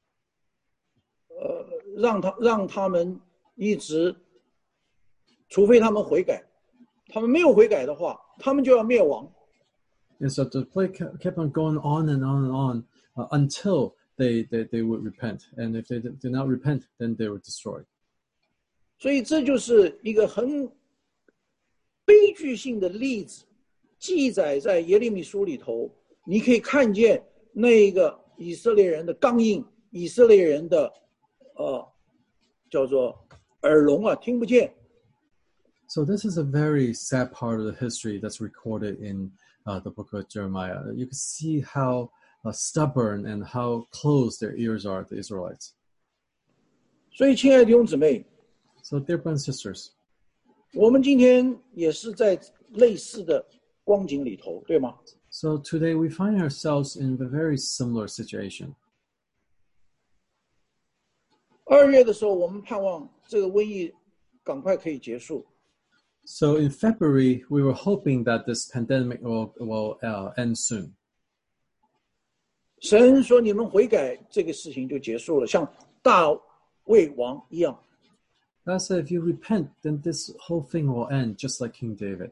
呃，让他让他们一直，除非他们悔改，他们没有悔改的话，他们就要灭亡。 And so the plague kept on going on and on and on uh, until they, they, they would repent. And if they did not repent, then they were destroyed. 所以这就是一个很悲剧性的例子，记载在耶利米书里头。你可以看见那个以色列人的刚硬，以色列人的呃叫做耳聋啊，听不见。 So this is a very sad part of the history that's recorded in uh, the book of Jeremiah. You can see how uh, stubborn and how closed their ears are, the Israelites. 所以，亲爱的弟兄姊妹， So, dear brothers and sisters, 我们今天也是在类似的光景里头，对吗？ so today we find ourselves in a very similar situation. 二月的时候，我们盼望这个瘟疫赶快可以结束。 So in February, we were hoping that this pandemic will, will uh, end soon. 神说：“你们悔改，这个事情就结束了，像大卫王一样。” God said, if you repent, then this whole thing will end, just like King David.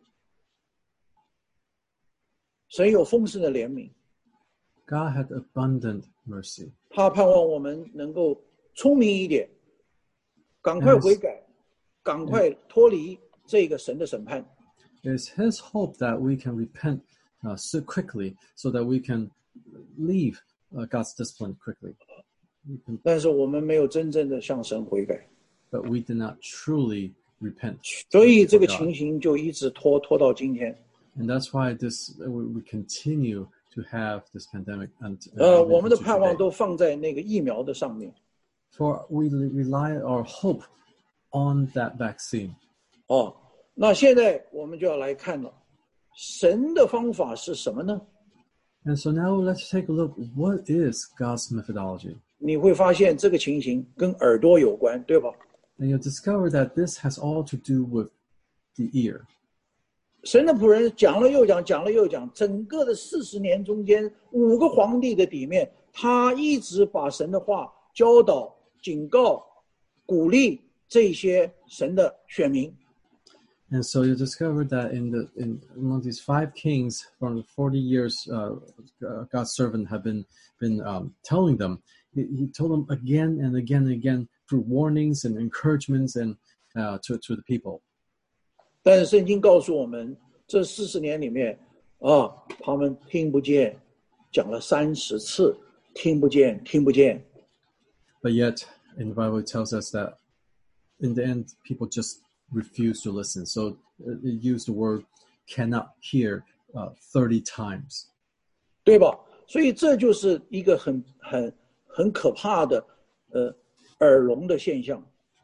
神有丰盛的怜悯， God had abundant mercy. 他盼望我们能够聪明一点，赶快悔改，赶快脱离这个神的审判。 It's His hope that we can repent uh, so quickly, so that we can leave uh, God's discipline quickly. We can, 但是我们没有真正的向神悔改， but we did not truly repent. 所以这个 for God. 情形就一直拖拖到今天。 And that's why this we, we continue to have this pandemic. And, uh, 呃， even 我们的 to 盼望 today. 都放在那个疫苗的上面。 For we rely our hope on that vaccine. 哦，那现在我们就要来看了，神的方法是什么呢？ And so now let's take a look. What is God's methodology? 你会发现这个情形跟耳朵有关，对吧？ And you'll discover that this has all to do with the ear. 神的仆人讲了又讲，讲了又讲，整个的四十年中间，五个皇帝的里面，他一直把神的话教导、警告、鼓励这些神的选民。 And so you discover that in the in among these five kings from the forty years, uh, God's servant have been been um, telling them. He, he told them again and again and again through warnings and encouragements and uh, to to the people. 但是圣经告诉我们，这四十年里面啊，他们听不见，讲了三十次，听不见，听不见。 But yet, in the Bible, it tells us that in the end, people just refuse to listen. So it used the word "cannot hear" uh, thirty times. 对吧？所以这就是一个很很很可怕的呃耳聋的现象。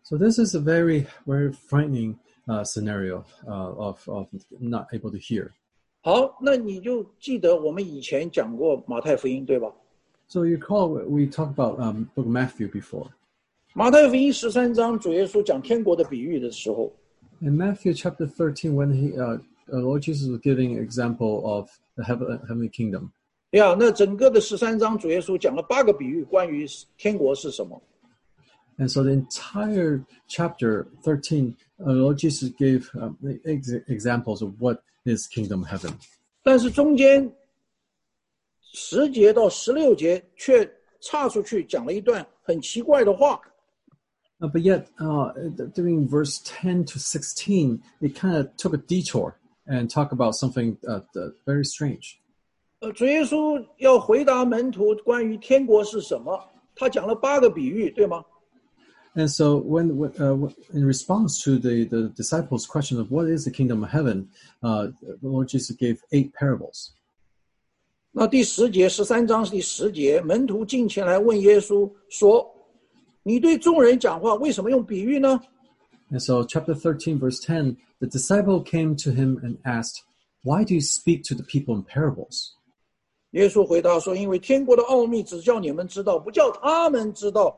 So this is a very, very frightening uh, scenario uh, of, of not able to hear. 好，那你就记得我们以前讲过马太福音，对吧？ So you recall we talked about um, Book of Matthew before. 马太福音十三章，主耶稣讲天国的比喻的时候， In Matthew chapter thirteen, when he, uh, Lord Jesus was giving an example of the heavenly kingdom. 对呀，那整个的十三章，主耶稣讲了八个比喻，关于天国是什么。 And so the entire chapter thirteen, uh, Lord Jesus gave um, ex- examples of what is kingdom heaven. 但是中间十节到十六节却岔出去讲了一段很奇怪的话。 Uh, but yet, uh, during verse ten to sixteen, it kind of took a detour and talked about something uh, very strange. 呃，主耶稣要回答门徒关于天国是什么，他讲了八个比喻，对吗？ And so when, uh, in response to the, the disciples' question of what is the kingdom of heaven, uh, the Lord Jesus gave eight parables. 那第十节，十三章第十节，门徒进前来问耶稣说：“你对众人讲话，为什么用比喻呢？” And so chapter thirteen, verse ten, the disciple came to him and asked, "Why do you speak to the people in parables?" 耶稣回答说：“因为天国的奥秘只叫你们知道，不叫他们知道。”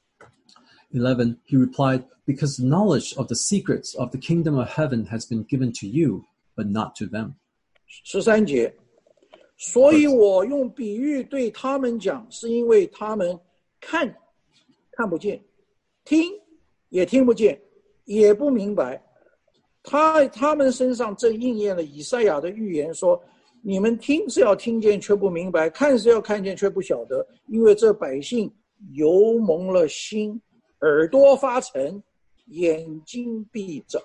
eleven, he replied, "Because knowledge of the secrets of the kingdom of heaven has been given to you, but not to them." 十三节，所以我用比喻对他们讲，是因为他们看看不见，听也听不见，也不明白。他他们身上正应验了以赛亚的预言，说：你们听是要听见却不明白，看是要看见却不晓得，因为这百姓油蒙了心，耳朵发沉，眼睛闭着。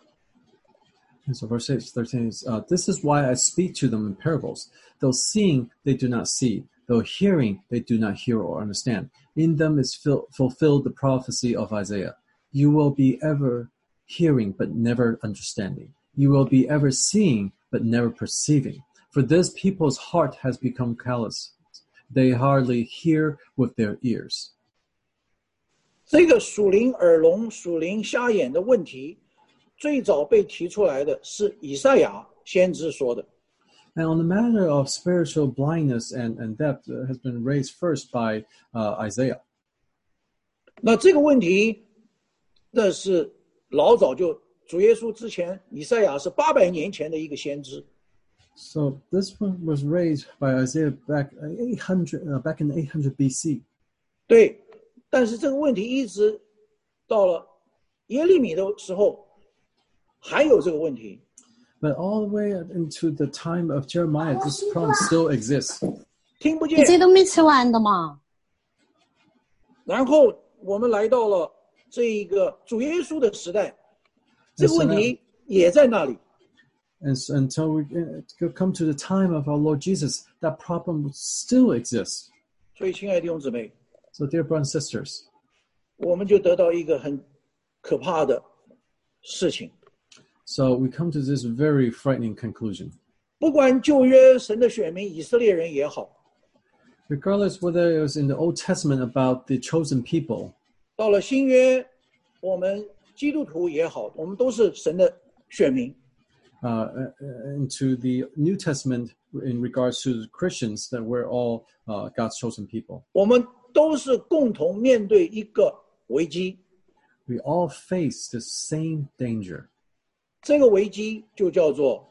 And so verse eight, thirteen is, uh, "This is why I speak to them in parables. Though seeing, they do not see. Though hearing, they do not hear or understand. In them is fil- fulfilled the prophecy of Isaiah. You will be ever hearing, but never understanding. You will be ever seeing, but never perceiving. For this people's heart has become callous. They hardly hear with their ears." 这个属灵耳聋、属灵瞎眼的问题，最早被提出来的是以赛亚先知说的。 And on the matter of spiritual blindness and, and deaf uh, has been raised first by uh, Isaiah. 那这个问题，那是老早就主耶稣之前，以赛亚是八百年前的一个先知。 So this one was raised by Isaiah back eight hundred, uh, back in eight hundred B C. 对，但是这个问题一直到了耶利米的时候，还有这个问题。 But all the way into the time of Jeremiah, this problem still exists. 听不见。 你这都没吃完的嘛？ 然后我们来到了这一个主耶稣的时代，这个问题也在那里。 And so, until we come to the time of our Lord Jesus, that problem still exists. 所以，亲爱的弟兄姊妹， So, dear brothers and sisters, 我们就得到一个很可怕的事情。 so we come to this very frightening conclusion. 不管旧约神的选民以色列人也好， Regardless whether it was in the Old Testament about the chosen people, 到了新约，我们基督徒也好，我们都是神的选民。 uh, into the New Testament in regards to Christians, that we're all uh, God's chosen people. 我们都是共同面对一个危机， We all face the same danger. 这个危机就叫做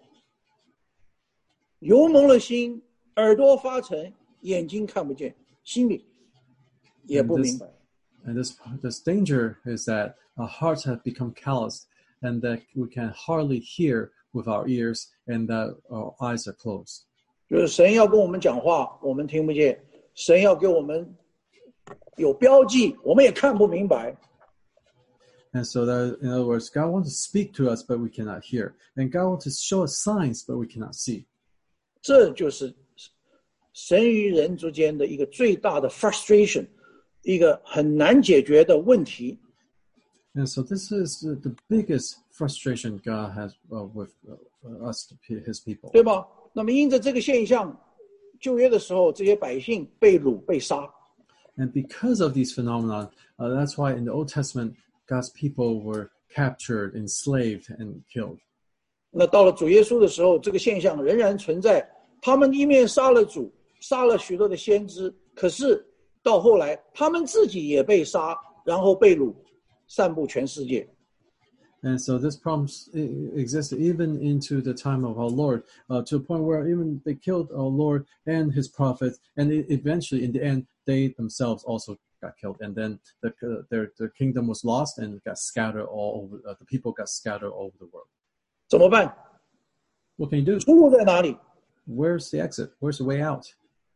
油蒙了心，耳朵发沉，眼睛看不见，心里也不明白。 And this, this danger is that our hearts have become calloused and that we can hardly hear with our ears and that our eyes are closed. 就是神要跟我们讲话，我们听不见；神要给我们有标记，我们也看不明白。 And so that, in other words, God wants to speak to us, but we cannot hear. And God wants to show us signs, but we cannot see. 这就是神与人之间的一个最大的 frustration， 一个很难解决的问题。 And so this is the, the biggest frustration God has uh, with uh, us, His people. 对吧？那么因着这个现象，旧约的时候，这些百姓被掳被杀。 And because of these phenomena, uh, that's why in the Old Testament, God's people were captured, enslaved, and killed. 那到了主耶稣的时候，这个现象仍然存在。他们一面杀了主，杀了许多的先知，可是到后来，他们自己也被杀，然后被掳，散布全世界。 And so this problem existed even into the time of our Lord, uh, to a point where even they killed our Lord and his prophets, and eventually, in the end, they themselves also got killed. And then the, uh, their, their kingdom was lost and got scattered all over. Uh, the people got scattered all over the world. 怎么办？ What can you do? 出路在哪里？ Where's the exit? Where's the way out?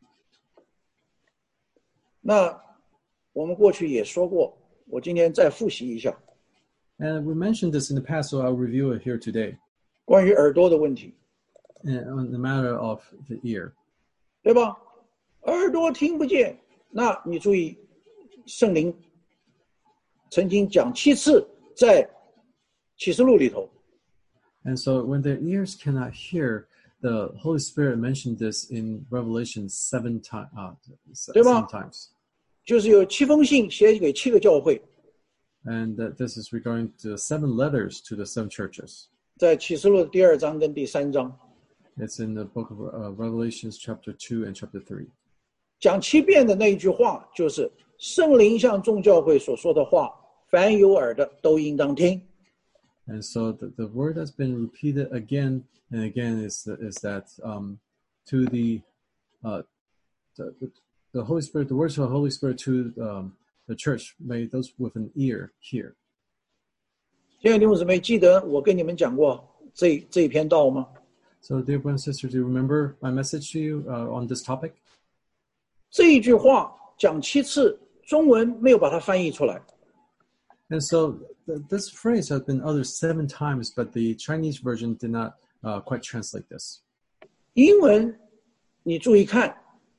那我们过去也说过，我今天再复习一下。 And we mentioned this in the past, so I'll review it here today. 关于耳朵的问题， And on the matter of the ear. 对吧？耳朵听不见，那你注意，圣灵曾经讲七次在启示录里头。 And so when their ears cannot hear, the Holy Spirit mentioned this in Revelation seven, time, uh, seven times. 就是有七封信写给七个教会。 And that this is regarding to seven letters to the seven churches. 在启示录的第二章跟第三章。 It's in the book of uh, Revelations chapter two and chapter three. 讲七遍的那一句话，就是圣灵向众教会所说的话，凡有耳的都应当听。 And so the, the word that's been repeated again and again is is that um, to the, uh, the the Holy Spirit, the words of the Holy Spirit to um, the church, may those with an ear hear. 亲爱的弟兄姊妹，记得我跟你们讲过这这一篇道吗？ So, dear brothers and sisters, do you remember my message to you uh, on this topic? 这一句话讲七次，中文没有把它翻译出来。 And so th- this phrase has been uttered seven times, but the Chinese version did not uh, quite translate this. 英文你注意看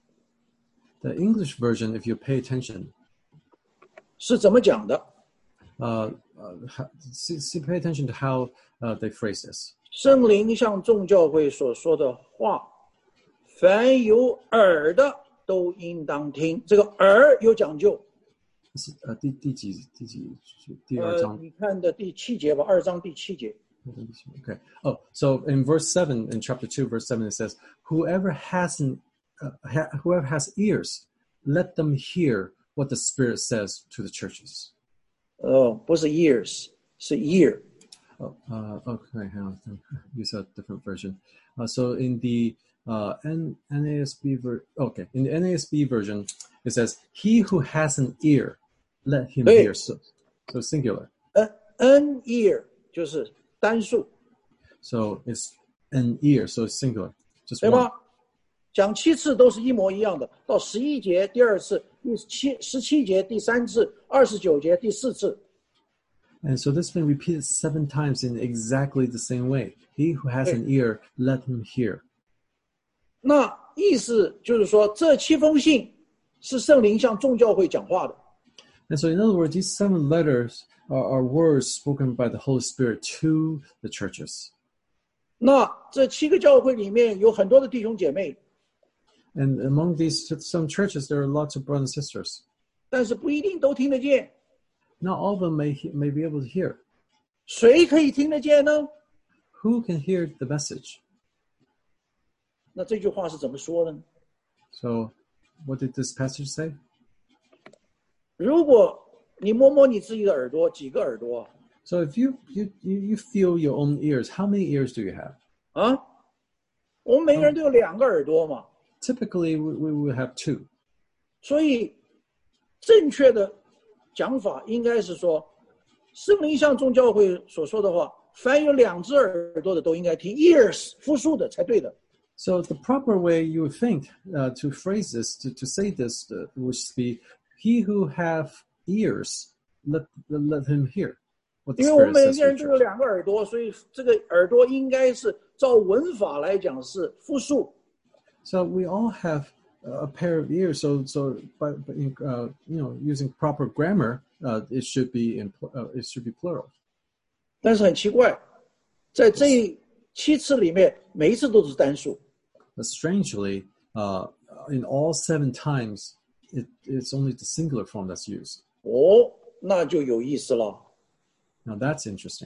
The English version, if you pay attention, 是怎么讲的。 uh, uh, see, see, pay attention to how uh, they phrase this. 圣灵向众教会所说的话，凡有耳的都应当听。这个耳有讲究。 This is, uh, 第第几第几第二呃章， 你看的第七节吧，二章第七节。 Okay. Oh, so in verse seven, in chapter two, verse seven, it says, "Whoever has an, uh, ha, whoever has ears, let them hear what the Spirit says to the churches." 哦，不是 ears， 是 ear。 Oh, uh, okay, hang on. Use a different version. Uh, so in the uh, N, NASB ver- okay, in the N A S B version, it says, "He who has an ear, let him Hey. hear." So, so singular. N N ear 就是单数， So it's an ear, so it's singular, just 对 one. 吧？讲七次都是一模一样的。到十一节第二次，第七十七节第三次，二十九节第四次。 And so this has been repeated seven times in exactly the same way. He who has an ear, let him hear. 那意思就是说，这七封信是圣灵向众教会讲话的。 And so in other words, these seven letters are, are words spoken by the Holy Spirit to the churches. 那这七个教会里面有很多的弟兄姐妹， And among these some churches, there are lots of brothers and sisters. 但是不一定都听得见。 Not all of them may, may be able to hear. 谁可以听得见呢？ Who can hear the message? 那这句话是怎么说的呢？ So what did this passage say? 如果你摸摸你自己的耳朵，几个耳朵 So if you, you, you you feel your own ears, how many ears do you have? 啊？我们每个人都有两个耳朵嘛， Typically, we, we will have two. 所以正确的讲法应该是说，圣灵向众教会所说的话，凡有两只耳朵的都应该听 ，ears 复数的才对的。 So the proper way you would think uh, to phrase this, to, to say this, uh, would be, "He who have ears, let let him hear what the 因为我们 Spirit 每 says 个 to 人 the 都有 church." 两个耳朵，所以这个耳朵应该是照文法来讲是复数。 So we all have a pair of ears. So so by, by uh, you know using proper grammar, uh, it should be in uh, it should be plural. 但是很奇怪，在这七次里面，每一次都是单数。 But strangely, uh, in all seven times, it, it's only the singular form that's used. 哦，那就有意思了。 Now that's interesting.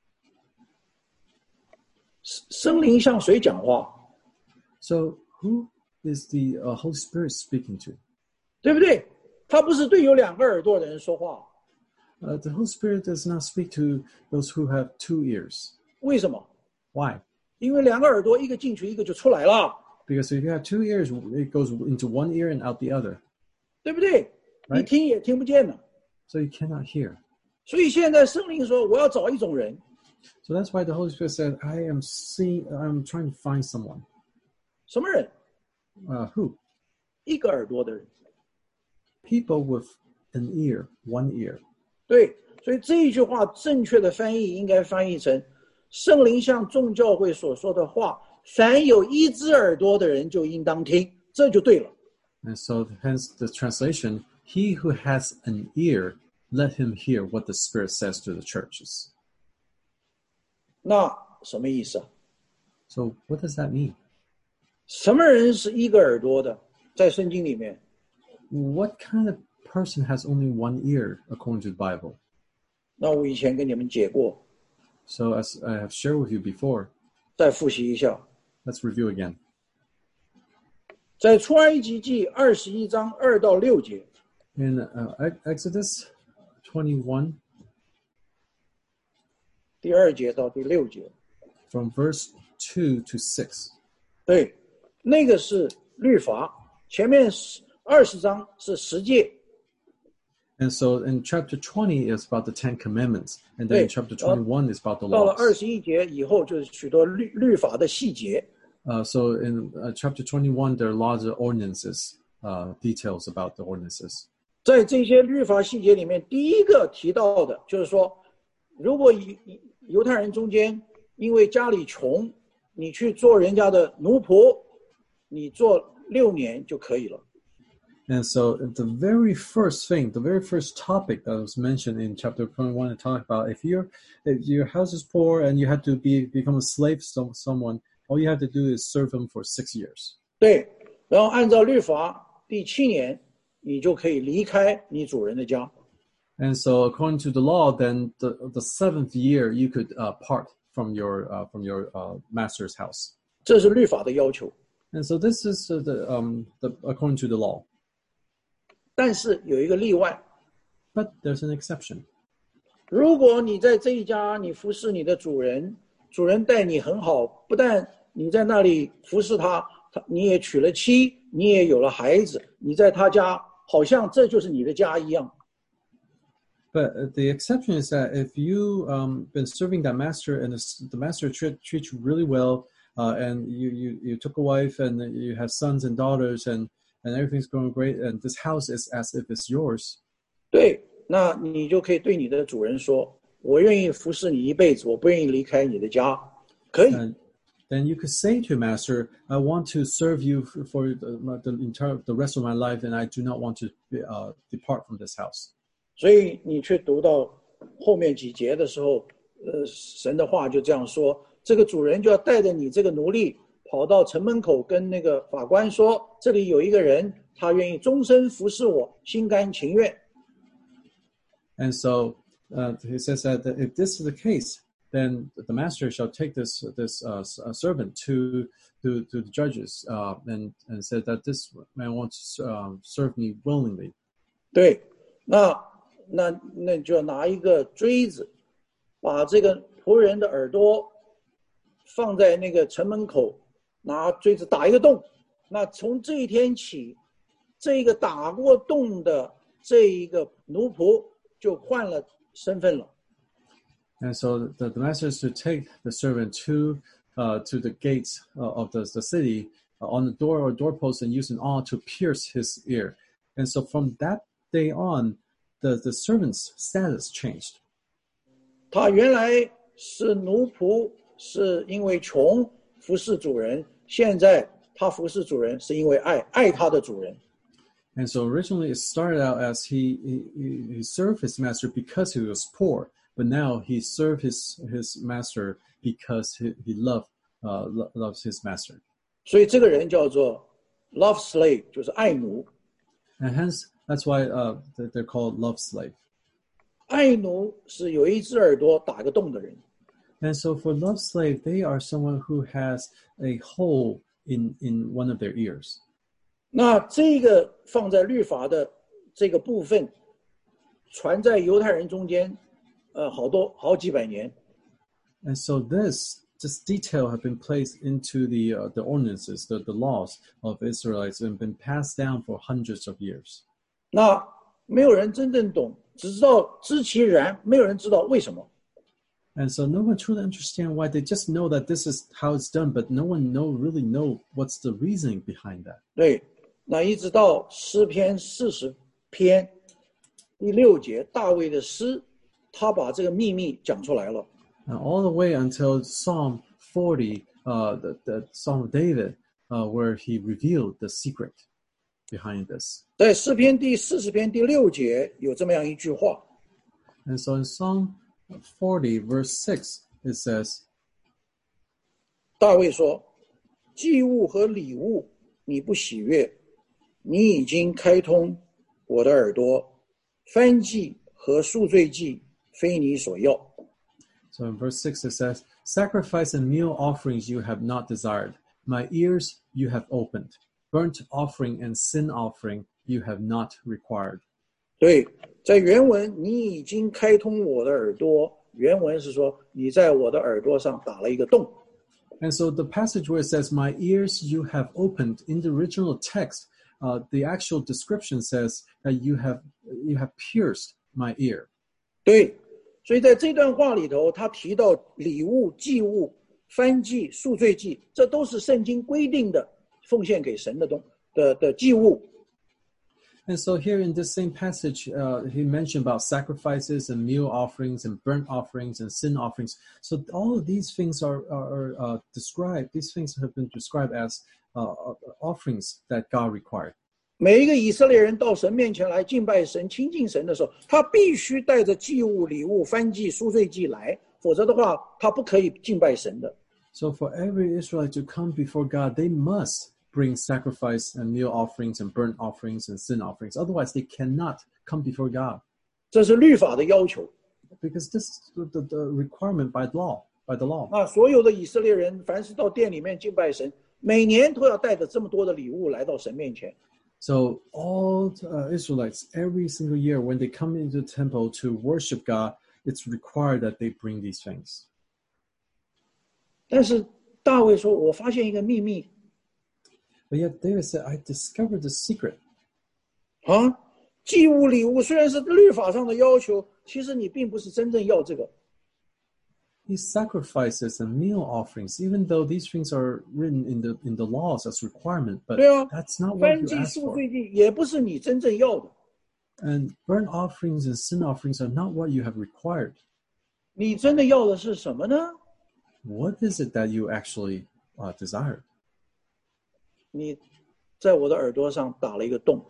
圣灵向谁讲话？ So who is the uh, Holy Spirit speaking to? 对不对？他不是对有两个耳朵的人说话。 Uh, the Holy Spirit does not speak to those who have two ears. 为什么？ Why? 因为两个耳朵，一个进去，一个就出来了， Because if you have two ears, it goes into one ear and out the other. 对不对？ Right. 你听也听不见的。 So you cannot hear. 所以现在圣灵说，我要找一种人， So that's why the Holy Spirit said, I am seeing, I'm trying to find someone. 什么人？ Uh, who? 一个耳朵的人。 People with an ear, one ear. 对，所以这一句话正确的翻译应该翻译成：圣灵向众教会所说的话，凡有一只耳朵的人就应当听，这就对了。 And so hence the translation, he who has an ear, let him hear what the Spirit says to the churches. 那什么意思啊？ So what does that mean? 什么人是一个耳朵的？在圣经里面， What kind of person has only one ear according to the Bible? 那我以前跟你们解过， So as I have shared with you before, 再复习一下。 let's review again. 在出埃及记二十一章二到六节， In uh, Exodus twenty-one, 第二节到第六节， from verse two to six. 对，那个是律法，前面二十章是十诫， And so in chapter twenty is about the Ten Commandments. And then in chapter twenty-one is about the 到了二 laws. 十一节以后，就是许多律律法的细节。 Uh, so in uh, chapter twenty-one, there are lots of ordinances, uh, details about the ordinances. 在这些律法细节里面，第一个提到的就是说，如果犹犹太人中间因为家里穷，你去做人家的奴仆，你做六年就可以了。 And so the very first thing, the very first topic that was mentioned in chapter twenty-one, it talked about if your if your house is poor and you have to be become a slave to someone, all you have to do is serve them for six years. 对，然后按照律法，第七年你就可以离开你主人的家。 And so according to the law, then the the seventh year you could uh, part from your uh, from your uh, master's house. 这是律法的要求。 And so this is uh, the um the according to the law. 但是有一个例外， But there's an exception. 如果你在这一家你服侍你的主人，主人待你很好，不但你在那里服侍他，他你也娶了妻，你也有了孩子，你在他家好像这就是你的家一样。 But the exception is that if you um been serving that master and the, the master treat, treats you really well, uh, and you, you you took a wife and you have sons and daughters and and everything's going great, and this house is as if it's yours. 对，那你就可以对你的主人说：“我愿意服侍你一辈子，我不愿意离开你的家。”可以。 And then you could say to your master, "I want to serve you for, for the, the entire the rest of my life, and I do not want to uh, depart from this house." 所以你去读到后面几节的时候，呃，神的话就这样说：这个主人就要带着你这个奴隶跑到城门口，跟那个法官说：“这里有一个人，他愿意终身服侍我，心甘情愿。” And so uh, he says that if this is the case, then the master shall take this this uh, servant to to, to the judges uh, and and said that this man wants to uh, serve me willingly. 对，那那那就要拿一个锥子，把这个仆人的耳朵放在那个城门口，拿锥子打一个洞。那从这一天起，这个打过洞的这一个奴仆就换了身份了。 And so the, the master is to take the servant to uh, to the gates uh, of the, the city uh, on the door or doorpost and use an awl to pierce his ear. And so from that day on, the, the servant's status changed. 他原来是奴仆，是因为穷服侍主人，现在他服侍主人是因为爱，爱他的主人。 And so originally it started out as he, he, he served his master because he was poor. But now he served his his master because he, he loved uh, lo- loves his master. 所以这个人叫做 love slave， 就是爱奴。 And hence that's why uh, they're called love slave. 爱奴是有一只耳朵打个洞的人。 And so for love slave, they are someone who has a hole in, in one of their ears. 那这个放在律法的这个部分，传在犹太人中间，呃，好多好几百年。 And so this this detail have been placed into the uh, the ordinances, the, the laws of Israelites, and been passed down for hundreds of years. 那没有人真正懂，只知道知其然，没有人知道为什么。 And so no one truly understands why. They just know that this is how it's done, but no one know really know what's the reasoning behind that. 对，那一直到诗篇四十篇第六节，大卫的诗，他把这个秘密讲出来了。 And all the way until Psalm forty, uh, the, the Psalm of David, uh, where he revealed the secret behind this. 在诗篇第四十篇第六节有这么样一句话。 And so in Psalm forty, verse six, it says, 大卫说：“祭物和礼物你不喜悦，你已经开通我的耳朵，燔祭和赎罪祭非你所要。” So in verse six it says, "Sacrifice and meal offerings you have not desired. My ears you have opened. Burnt offering and sin offering you have not required." 对，在原文你已经开通我的耳朵，原文是说你在我的耳朵上打了一个洞。 And so the passage where it says, "My ears you have opened," in the original text, uh, the actual description says that you have you have pierced my ear. 对，所以在这段话里头，他提到礼物、祭物、燔祭、赎罪祭，这都是圣经规定的奉献给神的东的的祭物。 And so here in this same passage, uh, he mentioned about sacrifices and meal offerings and burnt offerings and sin offerings. So all of these things are, are uh, described, these things have been described as uh, offerings that God required. 每一个以色列人到神面前来敬拜神、亲近神的时候，他必须带着祭物、礼物、燔祭、赎罪祭来，否则的话，他不可以敬拜神的。 So for every Israelite to come before God, they must bring sacrifice and meal offerings and burnt offerings and sin offerings. Otherwise, they cannot come before God. 这是律法的要求。 Because this is the, the requirement by law, by the law. 那所有的以色列人，凡是到店里面敬拜神，每年都要带着这么多的礼物来到神面前。 So all uh, Israelites, every single year when they come into the temple to worship God, it's required that they bring these things. 但是大卫说：“我发现一个秘密。” But yet David said, "I discovered the secret." 啊，祭物礼物虽然是律法上的要求，其实你并不是真正要这个。 These sacrifices and meal offerings, even though these things are written in the in the laws as requirement, but 对啊， that's not what 燔 you 祭、 ask 赎 for. 罪祭也不是你真正要的。 And burnt offerings and sin offerings are not what you have required. 你真的要的是什么呢？ What is it that you actually uh, desire? 你在我的耳朵上打了一个洞。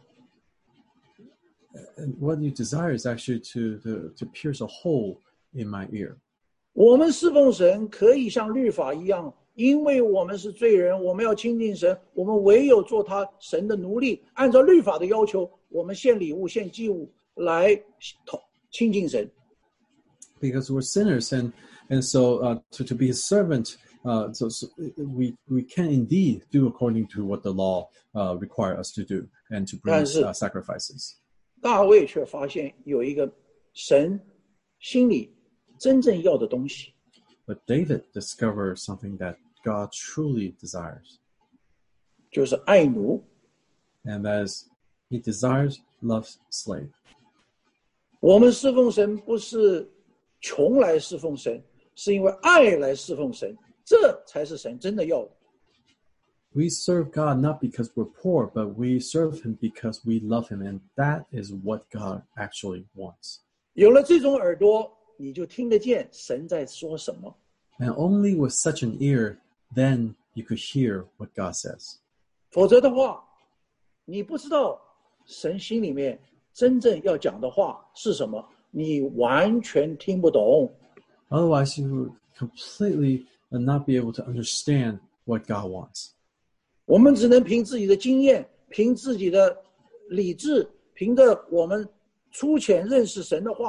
And what you desire is actually to, to, to pierce a hole in my ear. 我们侍奉神可以像律法一样，因为我们是罪人，我们要亲近神，我们唯有做他神的奴隶，按照律法的要求，我们献礼物、献祭物来亲近神。 Because we're sinners, and and so uh, to, to be his servant, uh, so, so we we can indeed do according to what the law uh, requires us to do, and to bring uh, sacrifices. 大卫却发现有一个神心里真正要的东西。 But David discovered something that God truly desires. 就是爱奴。 And that is, he desires, loves slave. 我们侍奉神不是穷来侍奉神，是因为爱来侍奉神，这才是神真的要的。 We serve God not because we're poor, but we serve him because we love him, and that is what God actually wants. 有了这种耳朵，你就听得见神在说什么。 And only with such an ear, then you could hear what God says. 否则的话，你不知道神心里面真正要讲的话是什么，你完全听不懂。 Otherwise, you would completely not be able to understand what God wants. 我们只能凭自己的经验，凭自己的理智，凭着我们粗浅认识神的话，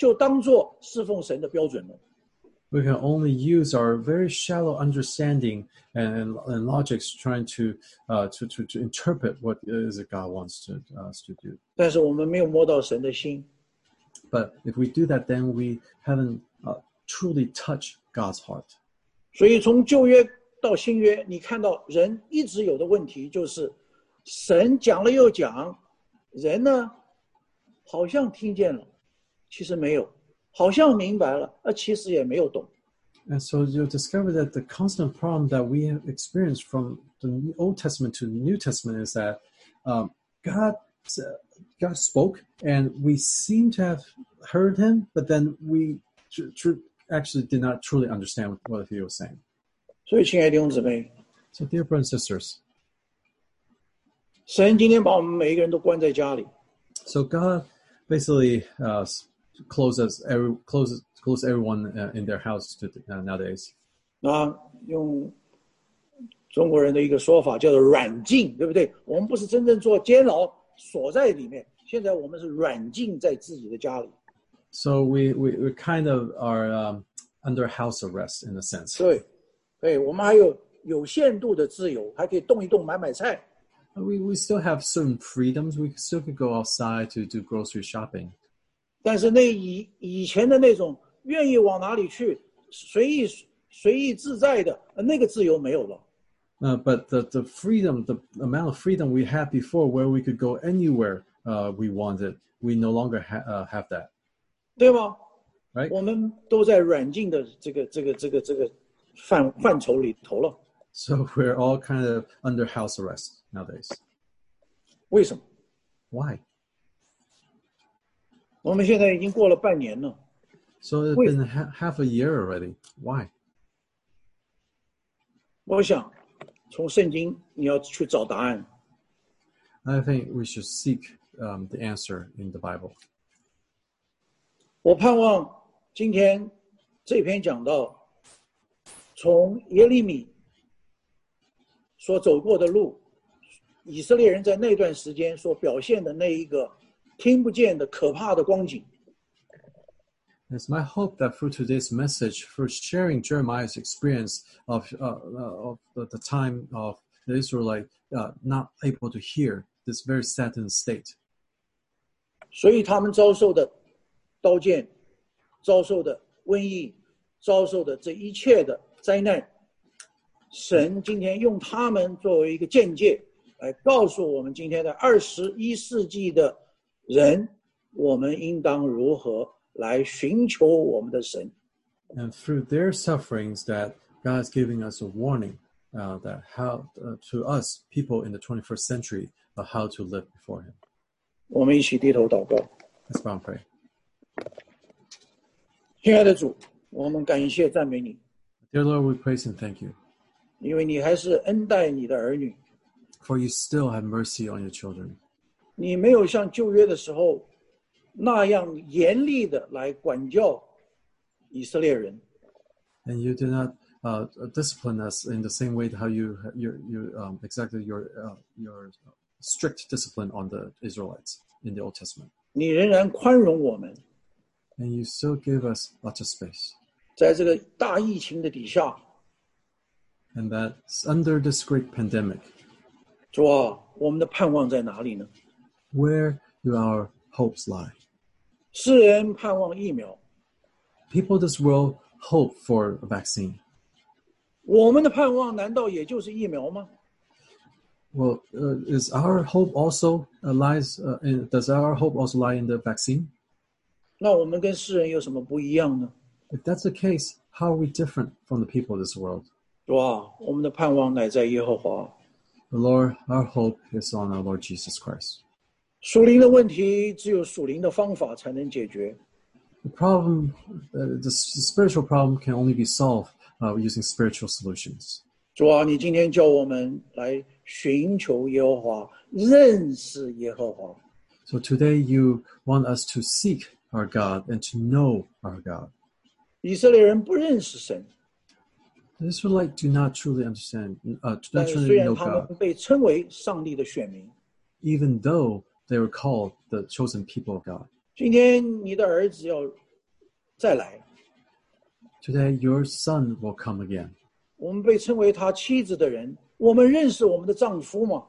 就当作侍奉神的标准了。 We can only use our very shallow understanding and, and logics trying to, uh, to, to, to interpret what it is that God wants to, uh, us to do. 但是我们没有摸到神的心。 But if we do that, then we haven't uh, truly touched God's heart. 所以从旧约到新约，你看到人一直有的问题就是神讲了又讲，人呢好像听见了，其实没有，好像明白了，而其实也没有懂。 And so you'll discover that the constant problem that we have experienced from the Old Testament to the New Testament is that um, God, God spoke, and we seem to have heard him, but then we tr- tr- actually did not truly understand what he was saying. 所以，亲爱的弟兄姊妹， So, dear brothers and sisters, 神今天把我们每一个人都关在家里， so God basically uh, closes every closes closes everyone uh, in their house to, uh, nowadays. 啊，用中国人的一个说法叫做软禁，对不对？我们不是真正做监牢锁在里面，现在我们是软禁在自己的家里。 So we we, we kind of are um, under house arrest in a sense. 对，对，我们还有有限度的自由，还可以动一动买买菜。 We we still have certain freedoms. We still could go outside to do grocery shopping. 但是那以以前的那种愿意往哪里去，随意随意自在的那个自由没有了。 Uh, but the, the freedom, the amount of freedom we had before, where we could go anywhere uh, we wanted, we no longer ha- uh, have that. 对吗？ Right? 我们都在软禁的这个这个这个这个范范畴里头了。 So we're all kind of under house arrest nowadays. 为什么？ Why? 我们现在已经过了半年了。 So it's Wait. been ha- half a year already. Why? 我想从圣经你要去找答案。 I think we should seek um, the answer in the Bible. 我盼望今天这篇讲到，从耶利米所走过的路，以色列人在那段时间所表现的那一个听不见的可怕的光景， It's my hope that through today's message, through sharing Jeremiah's experience of uh, uh, of the, the time of the Israelite uh, not able to hear this very saddened state, 所以他们遭受的刀剑，遭受的瘟疫，遭受的这一切的灾难，神今天用他们作为一个见解，来告诉我们今天的二十一世纪的人，我们应当如何来寻求我们的神。 and through their sufferings, that God is giving us a warning uh, that how uh, to us people in the twenty-first century of how to live before Him. 我们一起低头祷告。 Let's bow and pray. 亲爱的主，我们感谢赞美你， Dear Lord, we praise and thank you, 因为你还是恩待你的儿女， for you still have mercy on your children. 你没有像旧约的时候那样严厉的来管教以色列人， And you did not uh, discipline us in the same way how you you you um, exactly your uh, your strict discipline on the Israelites in the Old Testament. 你仍然宽容我们， And you still give us lots of space. 在这个大疫情的底下， And that under this great pandemic, 主啊，我们的盼望在哪里呢？ where do our hopes lie? 世人盼望疫苗， People of this world hope for a vaccine. 我们的盼望难道也就是疫苗吗？ Well, uh, is our hope also uh, lies uh, in, does our hope also lie in the vaccine? 那我们跟世人有什么不一样呢？ If that's the case, how are we different from the people of this world? 主啊，我们的盼望乃在耶和华。 The Lord, our hope is on our Lord Jesus Christ. 属灵的问题只有属灵的方法才能解决。 The problem, uh, the spiritual problem can only be solved uh, using spiritual solutions. 主啊，你今天叫我们来寻求耶和华，认识耶和华。 So today you want us to seek our God and to know our God. 以色列人不认识神， The Israelites do not truly understand, uh, do 但 not 是 truly 虽然 know 他 God, 们被称为上帝的选民。 even though they were called the chosen people of God. 今天你的儿子要再来。 Today, your son will come again. 我们被称为他妻子的人，我们认识我们的丈夫吗？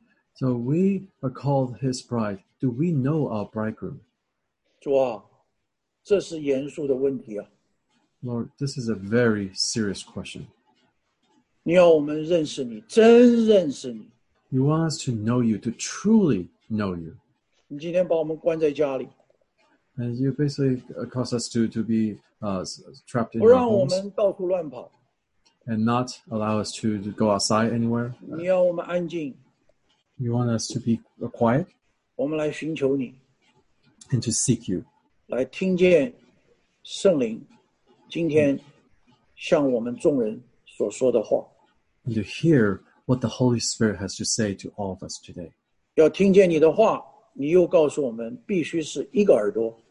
So we are called his bride. Do we know our bridegroom? 主啊，这是严肃的问题啊！ Lord, this is a very serious question. 你要我们认识你，真认识你。 You want us to know you, to truly know you. 你今天把我们关在家里， And you basically cause us to, to be uh, trapped in 不 our 让我 homes 们到处乱跑。 and not allow us to, to go outside anywhere. 你要我们安静， You want us to be quiet 我们来寻求你， and to seek you. 来听见圣灵今天向我们众人所说的话。 And to hear what the Holy Spirit has to say to all of us today. 要听见你的话，你又告诉我们，必须是一个耳朵。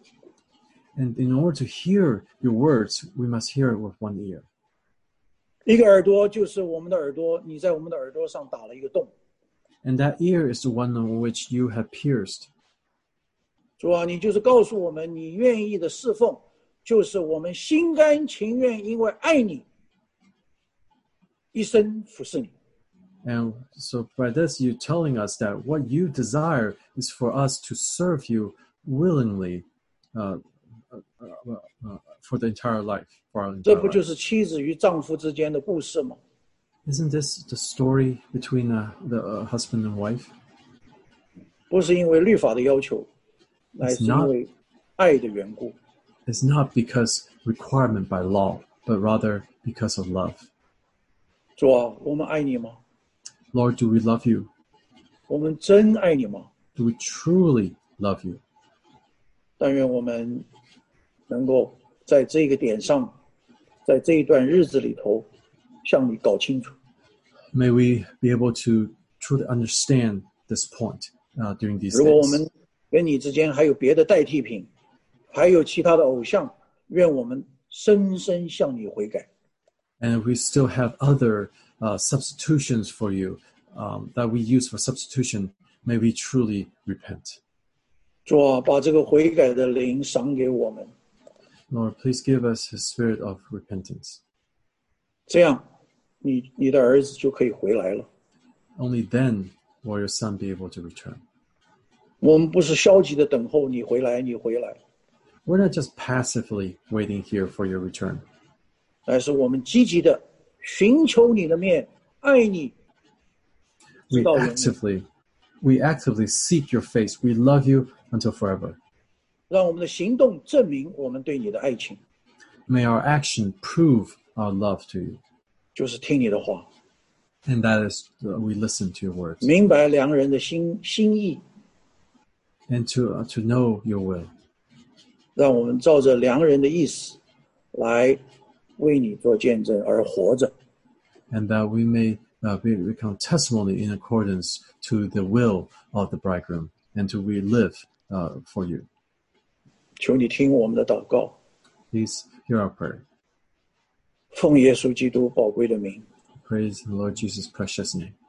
And in order to hear your words, we must hear it with one ear. 一个耳朵就是我们的耳朵，你在我们的耳朵上打了一个洞。 And that ear is the one on which you have pierced. 主啊，你就是告诉我们，你愿意的侍奉，就是我们心甘情愿，因为爱你，一生服侍你。 And so by this, you're telling us that what you desire is for us to serve you willingly uh, uh, uh, uh, for the entire life, for our 这 entire 不就 life. 是妻子与丈夫之间的故事吗？ Isn't this the story between uh, the uh, husband and wife? 不是因为律法的要求，乃 It's 是 not. 因为爱的缘故。 It's not because requirement by law, but rather because of love. 主啊，我们爱你吗？ Lord, do we love you? 我们真爱你吗？ Do we truly love you? 但愿我们能够在这个点上，在这一段日子里头，向你搞清楚。 May we be able to truly understand this point uh, during these 如果我 days. 们跟你之间还有别的代替品，还有其他的偶像，愿我们深深向你悔改。 And we still have other uh, substitutions for you um, that we use for substitution. May we truly repent. 主啊，把这个悔改的灵赏给我们， Lord, please give us his spirit of repentance. 这样你你的儿子就可以回来了。 Only then will your son be able to return. 我们不是消极的等候你回来，你回来， We're not just passively waiting here for your return. 乃是我们积极的寻求你的面，爱你， We 直到永远。 actively, we actively seek your face. We love you until forever. 让我们的行动证明我们对你的爱情， May our action prove our love to you. 就是听你的话， And that is, uh, we listen to your words. 明白良人的心心意， And to, uh, to know your will. 让我们照着良人的意思来为你做见证而活着。 And that we may uh, be, become testimony in accordance to the will of the bridegroom. And to we live uh, for you. 求你听我们的祷告， Please hear our prayer. 奉耶稣基督宝贵的名， Praise the Lord Jesus' precious name.